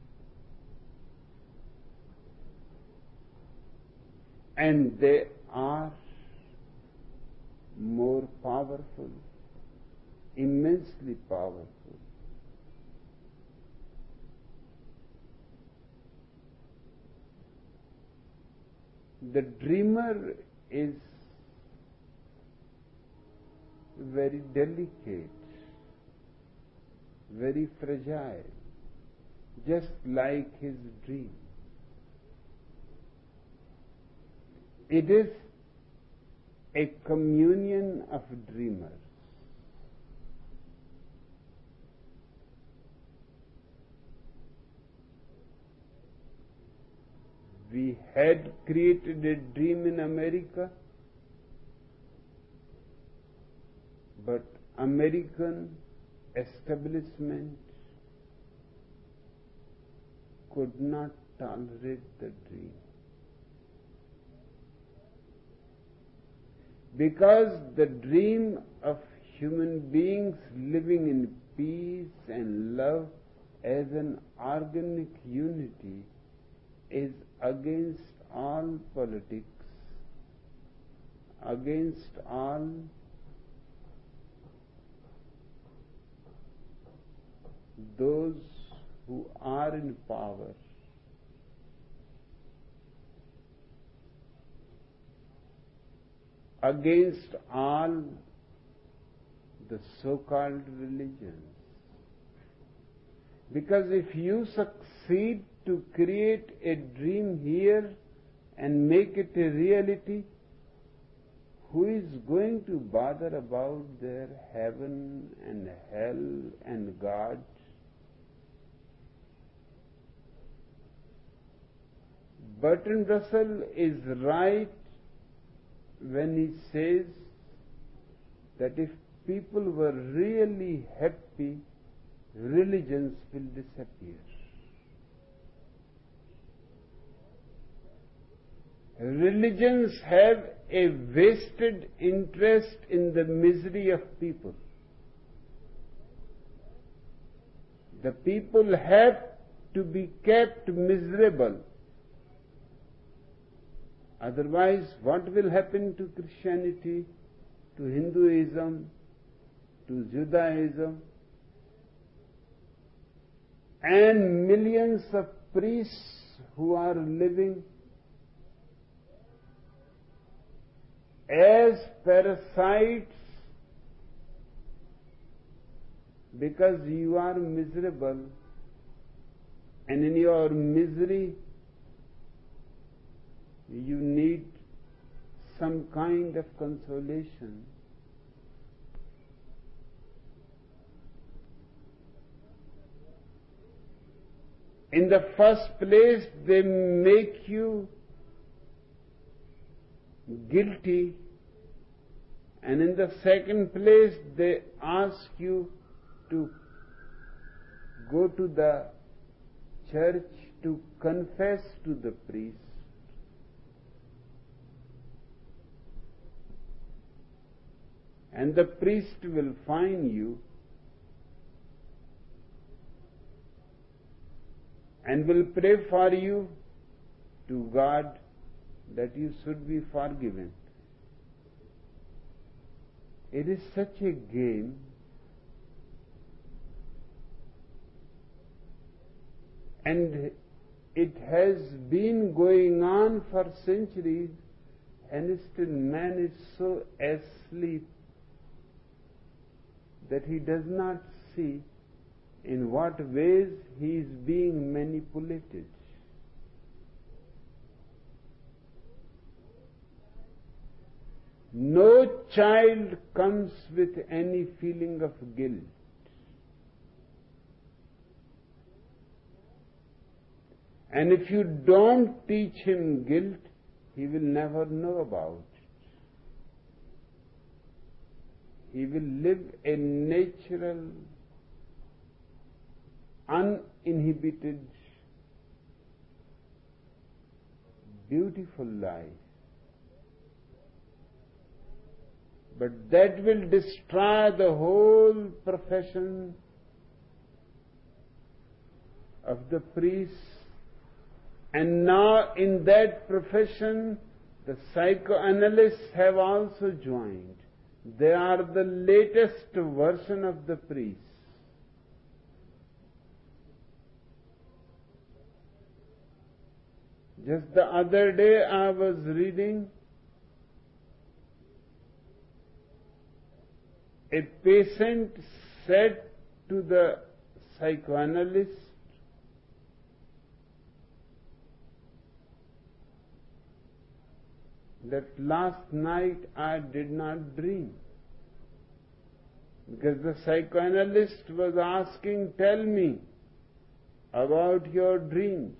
And they are more powerful, immensely powerful. The dreamer is very delicate, very fragile, just like his dream. It is a communion of dreamers. We had created a dream in America, but American establishment could not tolerate the dream. Because the dream of human beings living in peace and love as an organic unity is against all politics, against all those who are in power. Against all the so-called religions. Because if you succeed to create a dream here and make it a reality, who is going to bother about their heaven and hell and God? Bertrand Russell is right when he says that if people were really happy, religions will disappear. Religions have a vested interest in the misery of people. The people have to be kept miserable. Otherwise, what will happen to Christianity, to Hinduism, to Judaism, and millions of priests who are living as parasites because you are miserable, and in your misery you need some kind of consolation. In the first place, they make you guilty, and in the second place, they ask you to go to the church to confess to the priest. And the priest will fine you and will pray for you to God that you should be forgiven. It is such a game. And it has been going on for centuries, and still man is so asleep that he does not see in what ways he is being manipulated. No child comes with any feeling of guilt. And if you don't teach him guilt, he will never know about it. He will live a natural, uninhibited, beautiful life. But that will destroy the whole profession of the priest. And now in that profession, the psychoanalysts have also joined. They are the latest version of the priests. Just the other day I was reading a patient said to the psychoanalyst, that last night I did not dream. Because the psychoanalyst was asking, tell me about your dreams.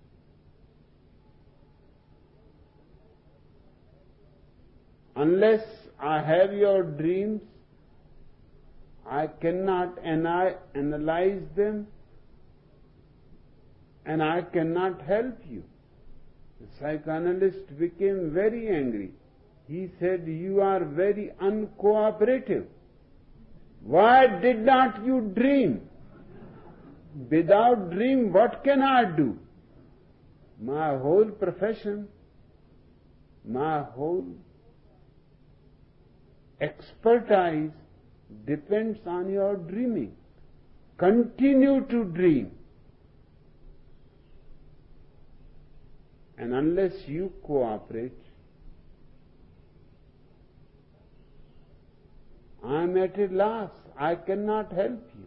Unless I have your dreams, I cannot analyze them and I cannot help you. The psychoanalyst became very angry. He said, you are very uncooperative. Why did not you dream? Without dream, what can I do? My whole profession, my whole expertise depends on your dreaming. Continue to dream. And unless you cooperate, I am at a loss. I cannot help you.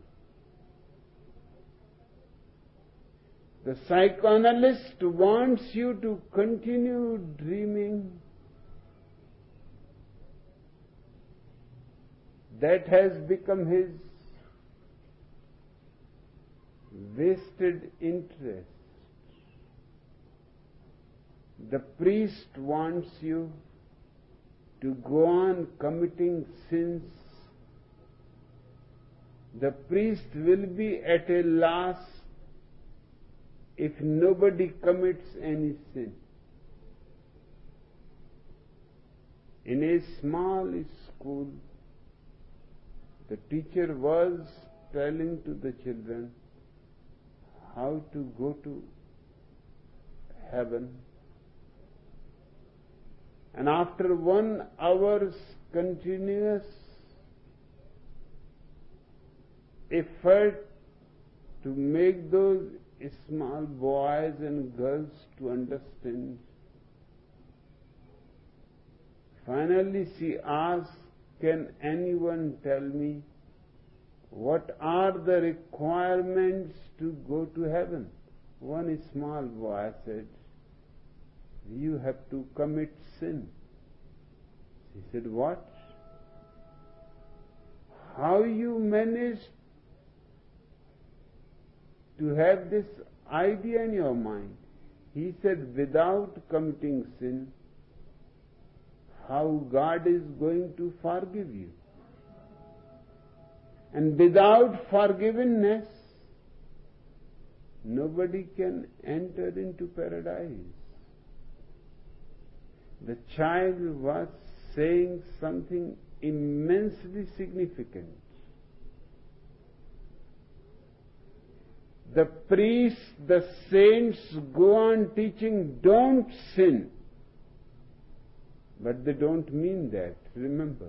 The psychoanalyst wants you to continue dreaming. That has become his vested interest. The priest wants you to go on committing sins. The priest will be at a loss if nobody commits any sin. In a small school, the teacher was telling to the children how to go to heaven. And after one hour's continuous effort to make those small boys and girls to understand, finally she asked, can anyone tell me what are the requirements to go to heaven? One small boy said, you have to commit sin. He said, what? How you managed to have this idea in your mind? He said, without committing sin, how God is going to forgive you? And without forgiveness, nobody can enter into paradise. The child was saying something immensely significant. The priests, the saints go on teaching, don't sin. But they don't mean that, remember.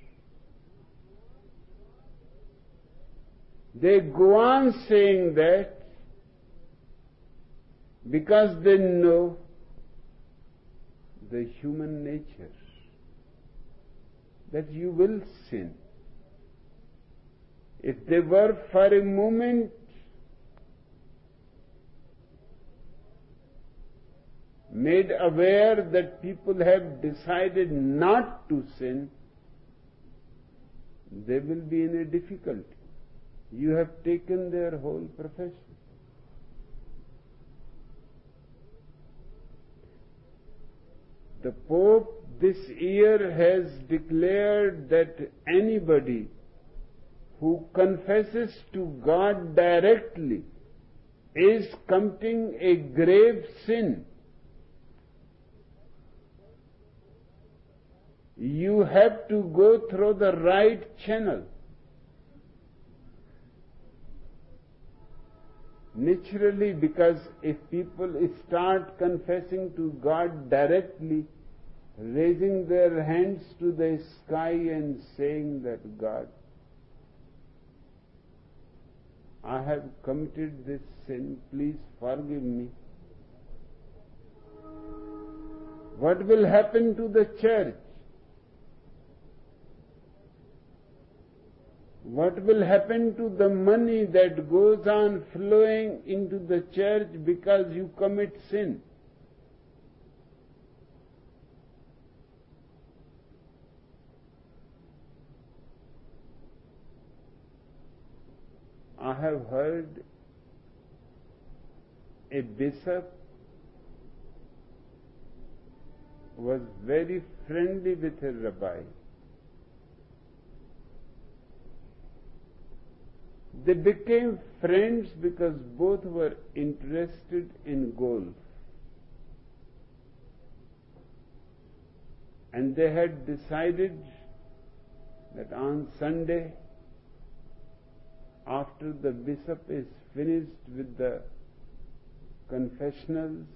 They go on saying that because they know the human nature, that you will sin. If they were for a moment made aware that people have decided not to sin, they will be in a difficulty. You have taken their whole profession. The Pope this year has declared that anybody who confesses to God directly is committing a grave sin. You have to go through the right channel. Naturally, because if people start confessing to God directly, raising their hands to the sky and saying that, God, I have committed this sin, please forgive me. What will happen to the church? What will happen to the money that goes on flowing into the church because you commit sin? I have heard a bishop was very friendly with a rabbi. They became friends because both were interested in golf. And they had decided that on Sunday, after the bishop is finished with the confessionals,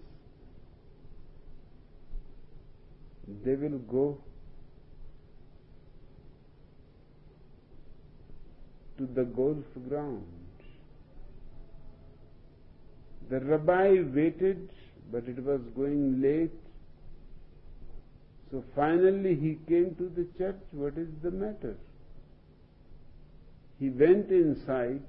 they will go to the golf ground. The rabbi waited, but it was going late. So finally he came to the church. What is the matter? He went inside.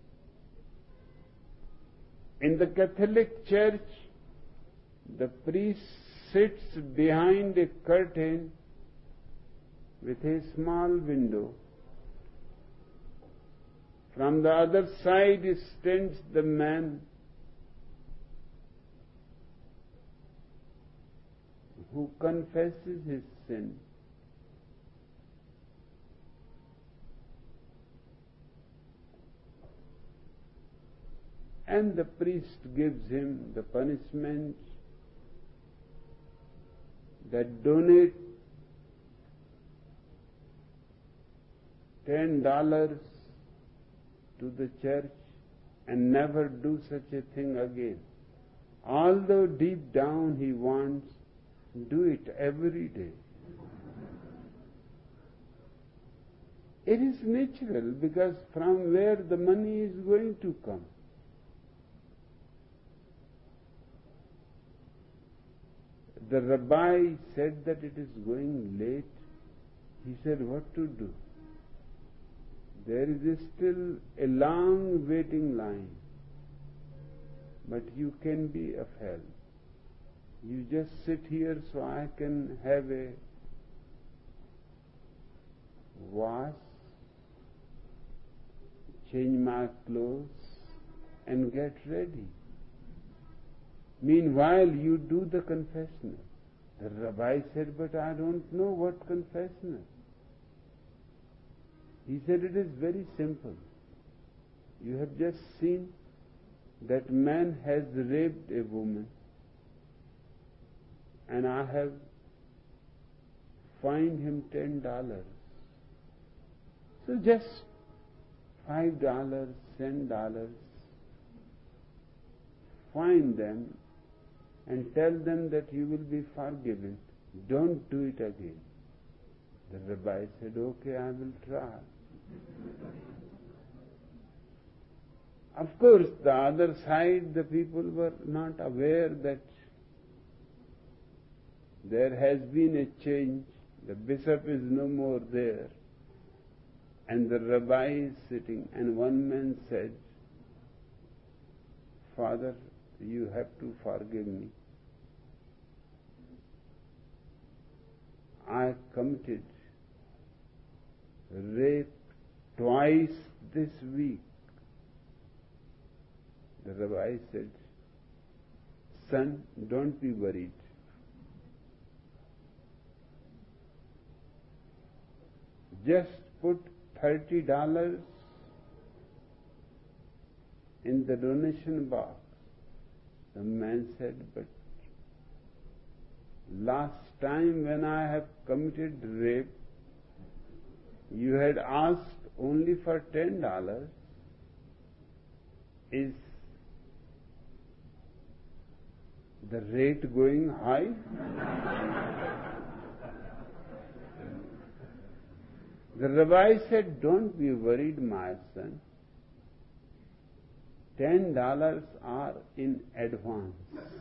In the Catholic Church, the priest sits behind a curtain with a small window. From the other side stands the man who confesses his sin. And the priest gives him the punishment that donate ten dollars to the church and never do such a thing again. Although deep down he wants, do it every day. It is natural, because from where the money is going to come? The rabbi said that it is going late. He said, what to do? There is still a long waiting line, but you can be of help. You just sit here so I can have a wash, change my clothes, and get ready. Meanwhile, you do the confessional. The rabbi said, but I don't know what confessional. He said, it is very simple. You have just seen that man has raped a woman, and I have fined him ten dollars. So just five dollars, ten dollars, fine them and tell them that you will be forgiven. Don't do it again. The rabbi said, okay, I will try. Of course, the other side, the people were not aware that there has been a change. The bishop is no more there, and the rabbi is sitting, and one man said, Father, you have to forgive me. I committed rape twice this week. The rabbi said, son, don't be worried. Just put thirty dollars in the donation box. The man said, but last time when I have committed rape, you had asked only for ten dollars. Is the rate going high? The rabbi said, don't be worried, my son. Ten dollars are in advance.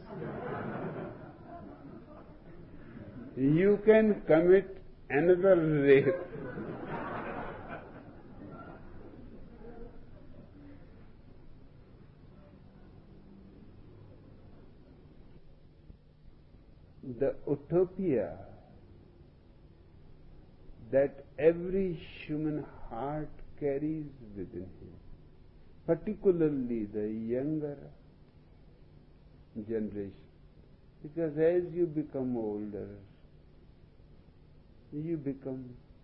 You can commit another rape. The utopia that every human heart carries within him, particularly the younger generation, because as you become older, you become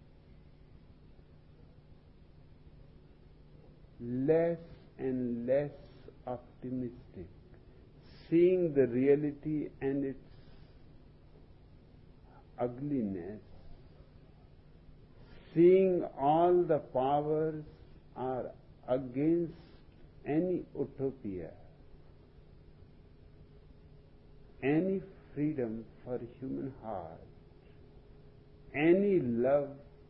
less and less optimistic, seeing the reality and its ugliness, seeing all the powers are against any utopia, any freedom for human heart, any love.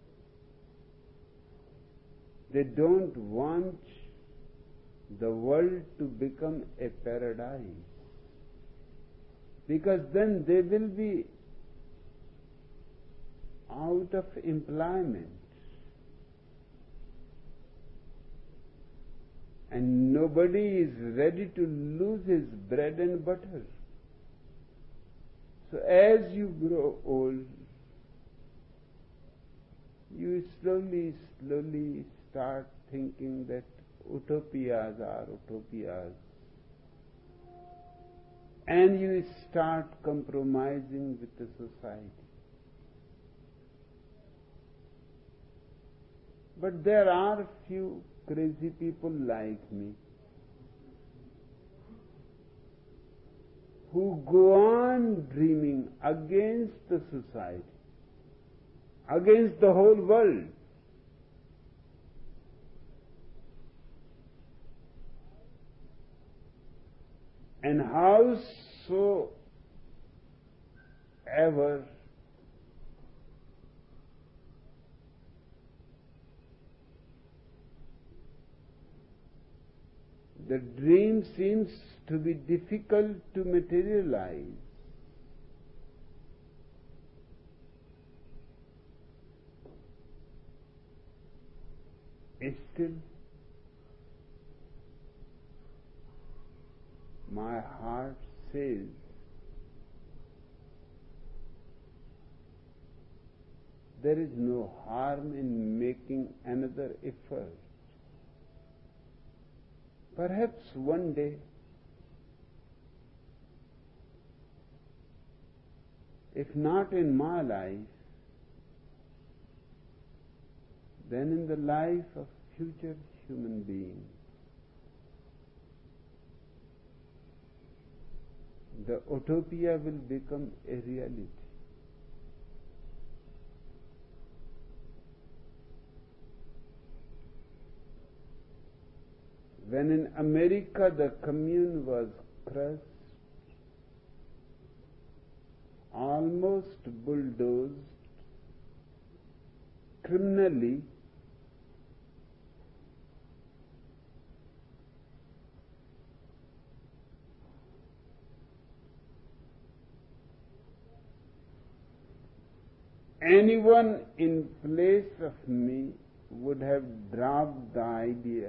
They don't want the world to become a paradise, because then they will be out of employment, and nobody is ready to lose his bread and butter. So as you grow old, you slowly, slowly start thinking that utopias are utopias, and you start compromising with the society. But there are few crazy people like me who go on dreaming against the society, against the whole world. And howsoever the dream seems to be difficult to materialize, still my heart says there is no harm in making another effort. Perhaps one day if not in my life, then in the life of future human beings, the utopia will become a reality. When in America the commune was crushed, almost bulldozed, criminally, anyone in place of me would have dropped the idea.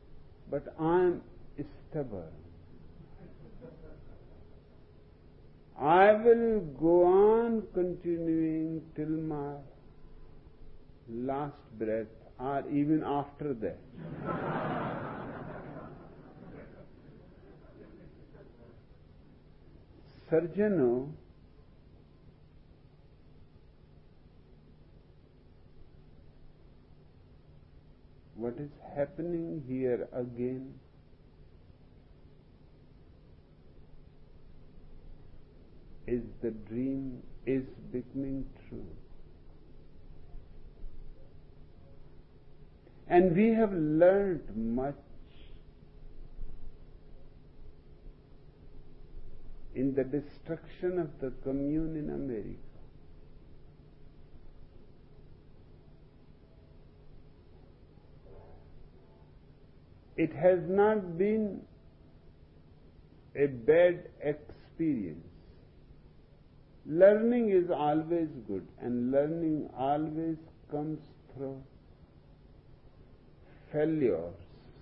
But I am stubborn. I will go on continuing till my last breath, or even after that. Sarjano, what is happening here again is the dream is becoming true. And we have learned much in the destruction of the commune in America. It has not been a bad experience. Learning is always good, and learning always comes through failures.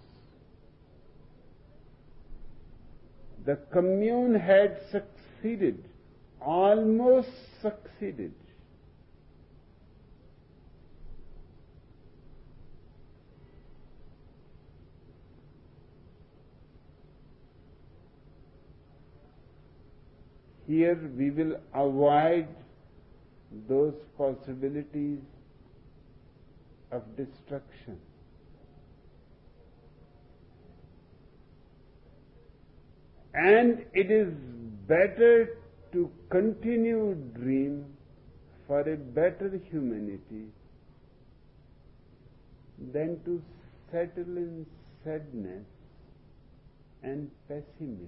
The commune had succeeded, almost succeeded. Here we will avoid those possibilities of destruction. And it is better to continue dream for a better humanity than to settle in sadness and pessimism.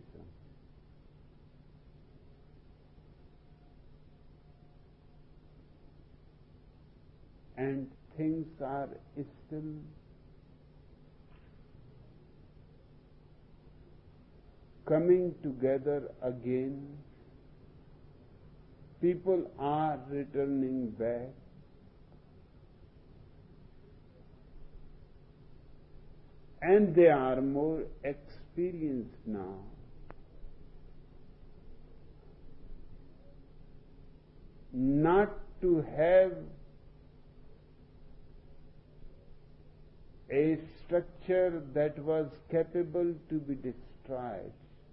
And things are still coming together again. People are returning back. And they are more experienced now. Not to have a structure that was capable to be destroyed.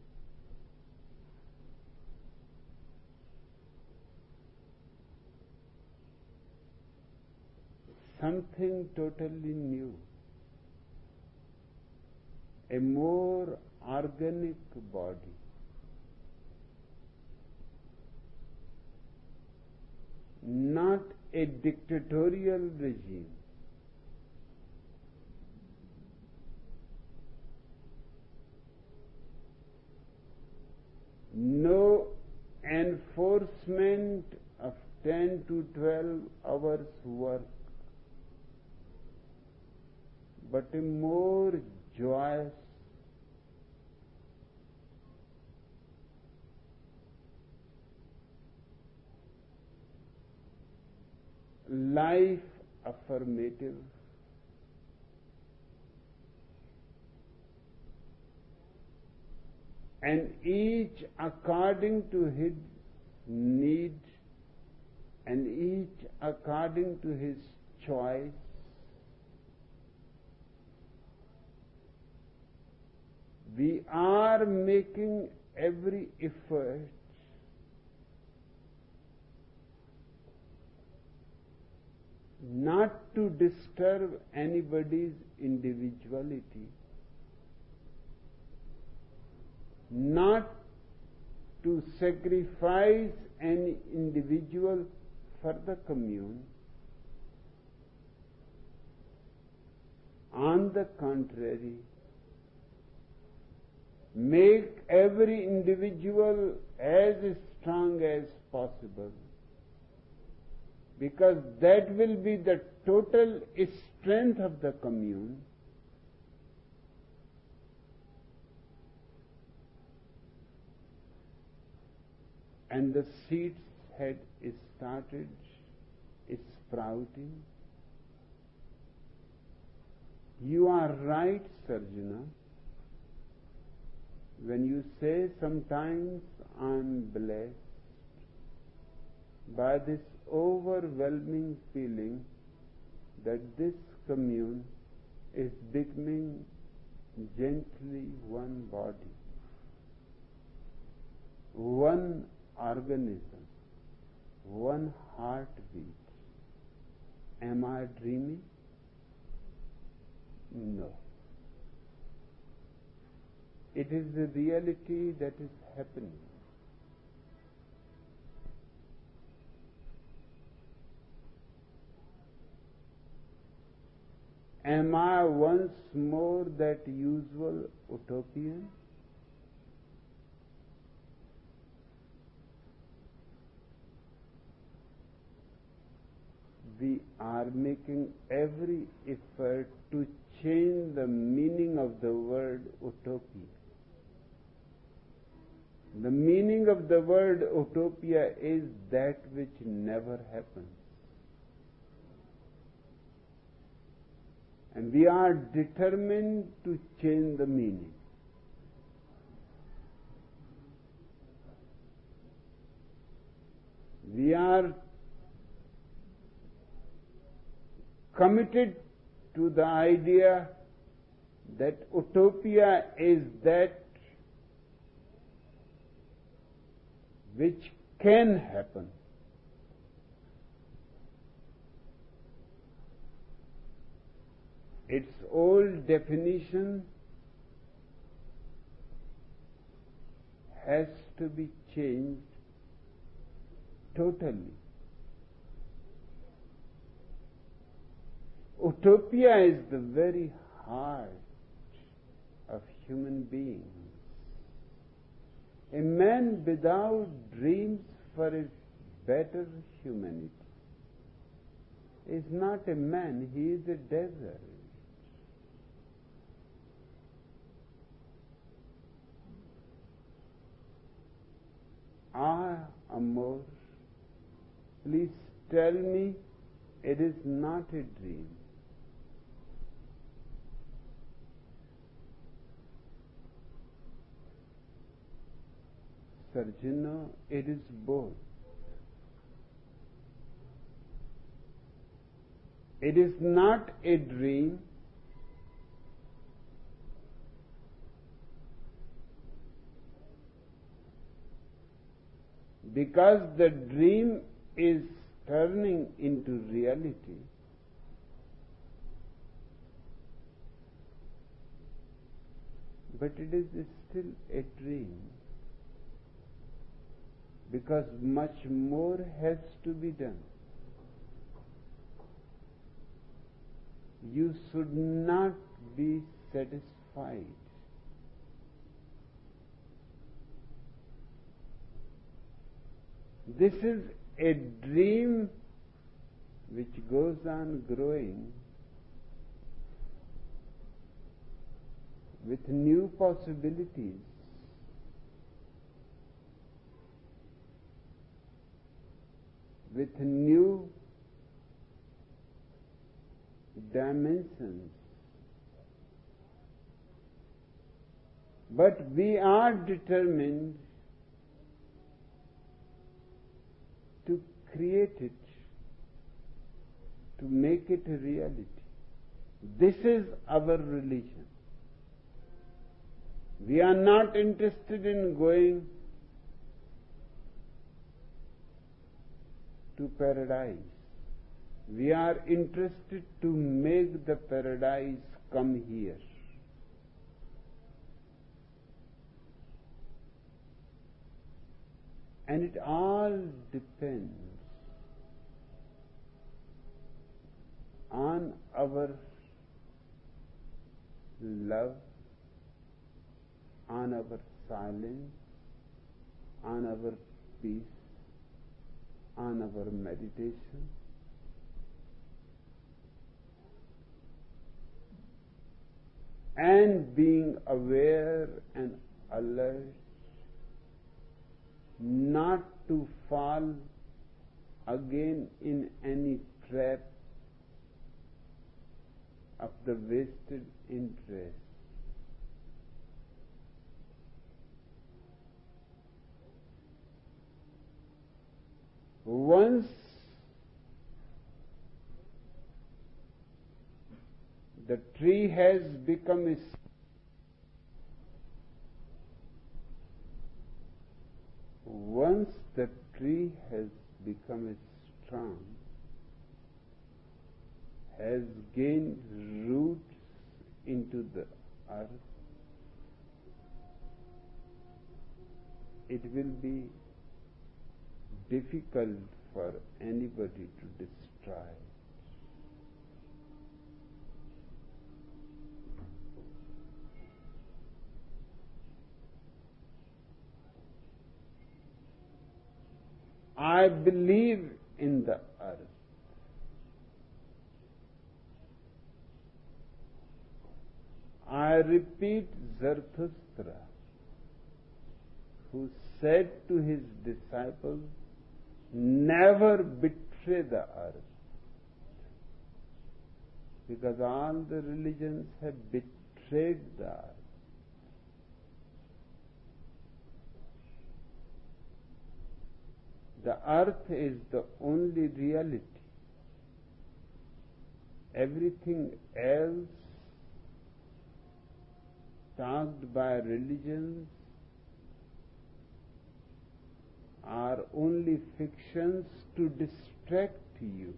Something totally new, a more organic body. Not a dictatorial regime. No enforcement of ten to twelve hours work, but a more joyous, life affirmative, and each according to his need and each according to his choice. We are making every effort not to disturb anybody's individuality, not to sacrifice any individual for the commune. On the contrary, make every individual as strong as possible, because that will be the total strength of the commune. And the seeds had started sprouting. You are right, Sarjana, when you say sometimes I am blessed. by this overwhelming feeling that this commune is becoming gently one body, one organism, one heartbeat. Am I dreaming? No. It is the reality that is happening. Am I once more that usual utopian? We are making every effort to change the meaning of the word utopia. The meaning of the word utopia is that which never happens. And we are determined to change the meaning. We are committed to the idea that utopia is that which can happen. Its old definition has to be changed totally. Utopia is the very heart of human beings. A man without dreams for a better humanity is not a man, he is a desert. Ah, Amor, please tell me it is not a dream. Sarjino, it is both. It is not a dream because the dream is turning into reality. But it is still a dream because much more has to be done. You should not be satisfied. This is a dream which goes on growing with new possibilities. With new dimensions. But we are determined to create it, to make it a reality. This is our religion. We are not interested in going to paradise. We are interested to make the paradise come here. And it all depends on our love, on our silence, on our peace, on our meditation. And being aware and alert not to fall again in any trap of the wasted interest. Once the tree has become a once the tree has become strong, has gained roots into the earth, it will be difficult for anybody to destroy it. I believe in the earth. I repeat Zarathustra, who said to his disciples, never betray the earth, because all the religions have betrayed the earth. The earth is the only reality. Everything else talked by religions are only fictions to distract you.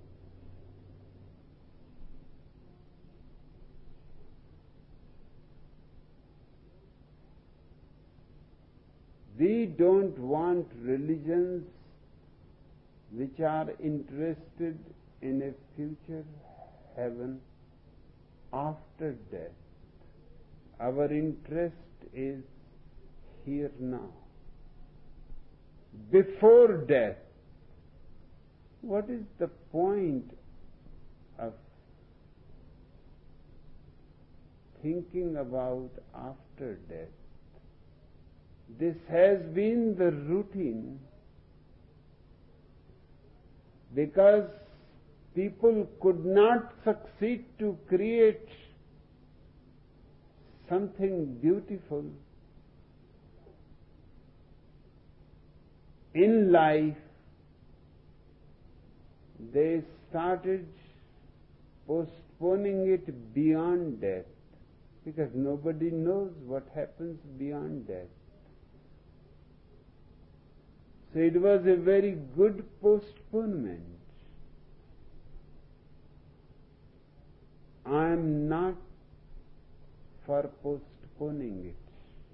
We don't want religions which are interested in a future heaven after death. Our interest is here now. Before death, what is the point of thinking about after death? This has been the routine because people could not succeed to create something beautiful in life. They started postponing it beyond death because nobody knows what happens beyond death. So it was a very good postponement. I am not for postponing it.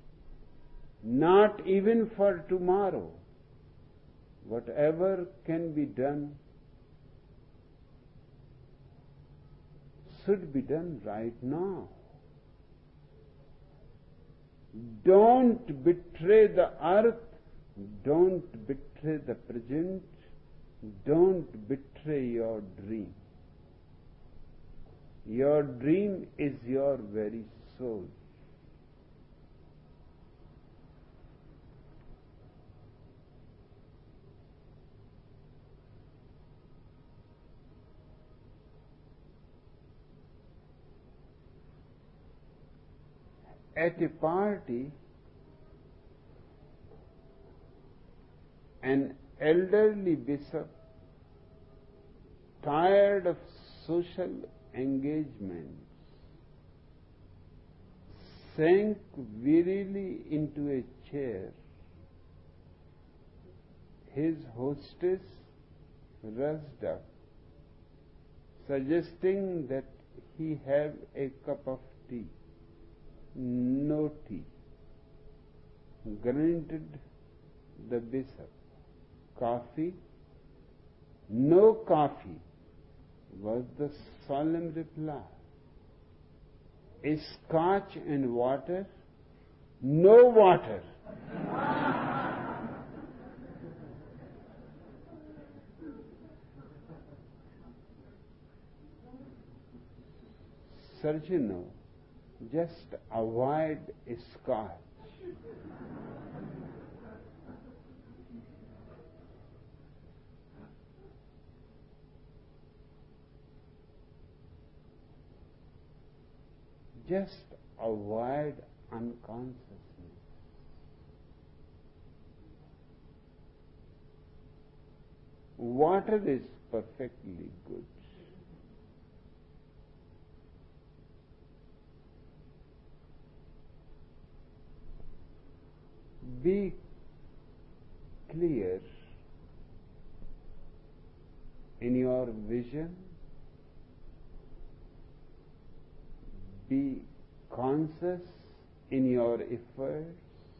Not even for tomorrow. Whatever can be done should be done right now. Don't betray the earth. Don't betray the present. Don't betray your dream. Your dream is your very soul. At a party, an elderly bishop, tired of social engagements, sank wearily into a chair. His hostess rushed up, suggesting that he have a cup of tea. No tea. Granted the bishop. Coffee? No coffee, was the solemn reply. A scotch and water? No water. Sarjano, just avoid a scotch. Just avoid unconsciousness. water is perfectly good. Be clear in your vision. Be conscious in your efforts.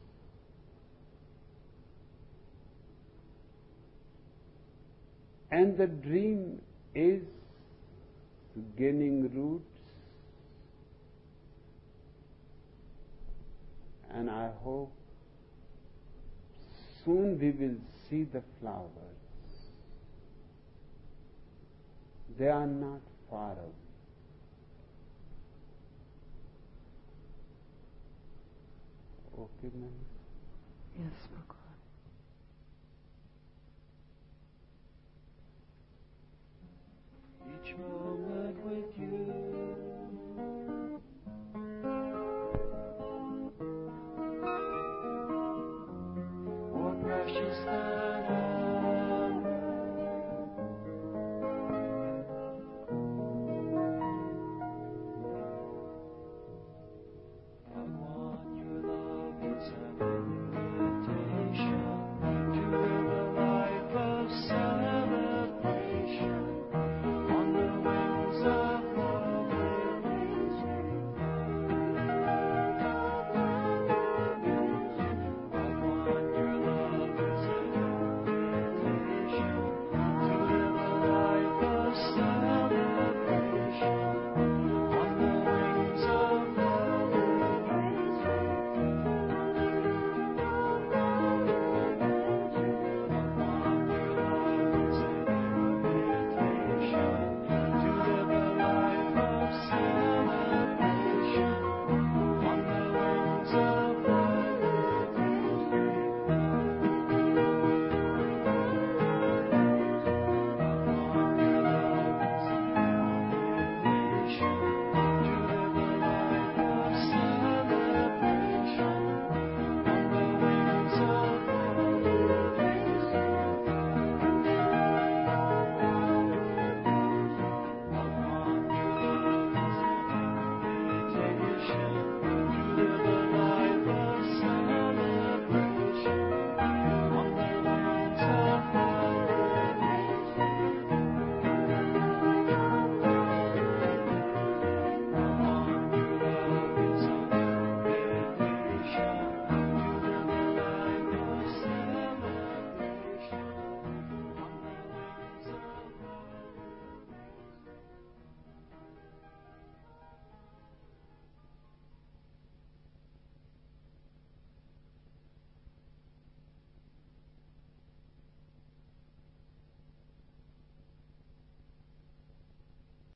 And the dream is gaining roots. And I hope soon we will see the flowers. They are not far away. Okay, ma'am? Yes, Bhagwan. Each moment with you, oh precious love.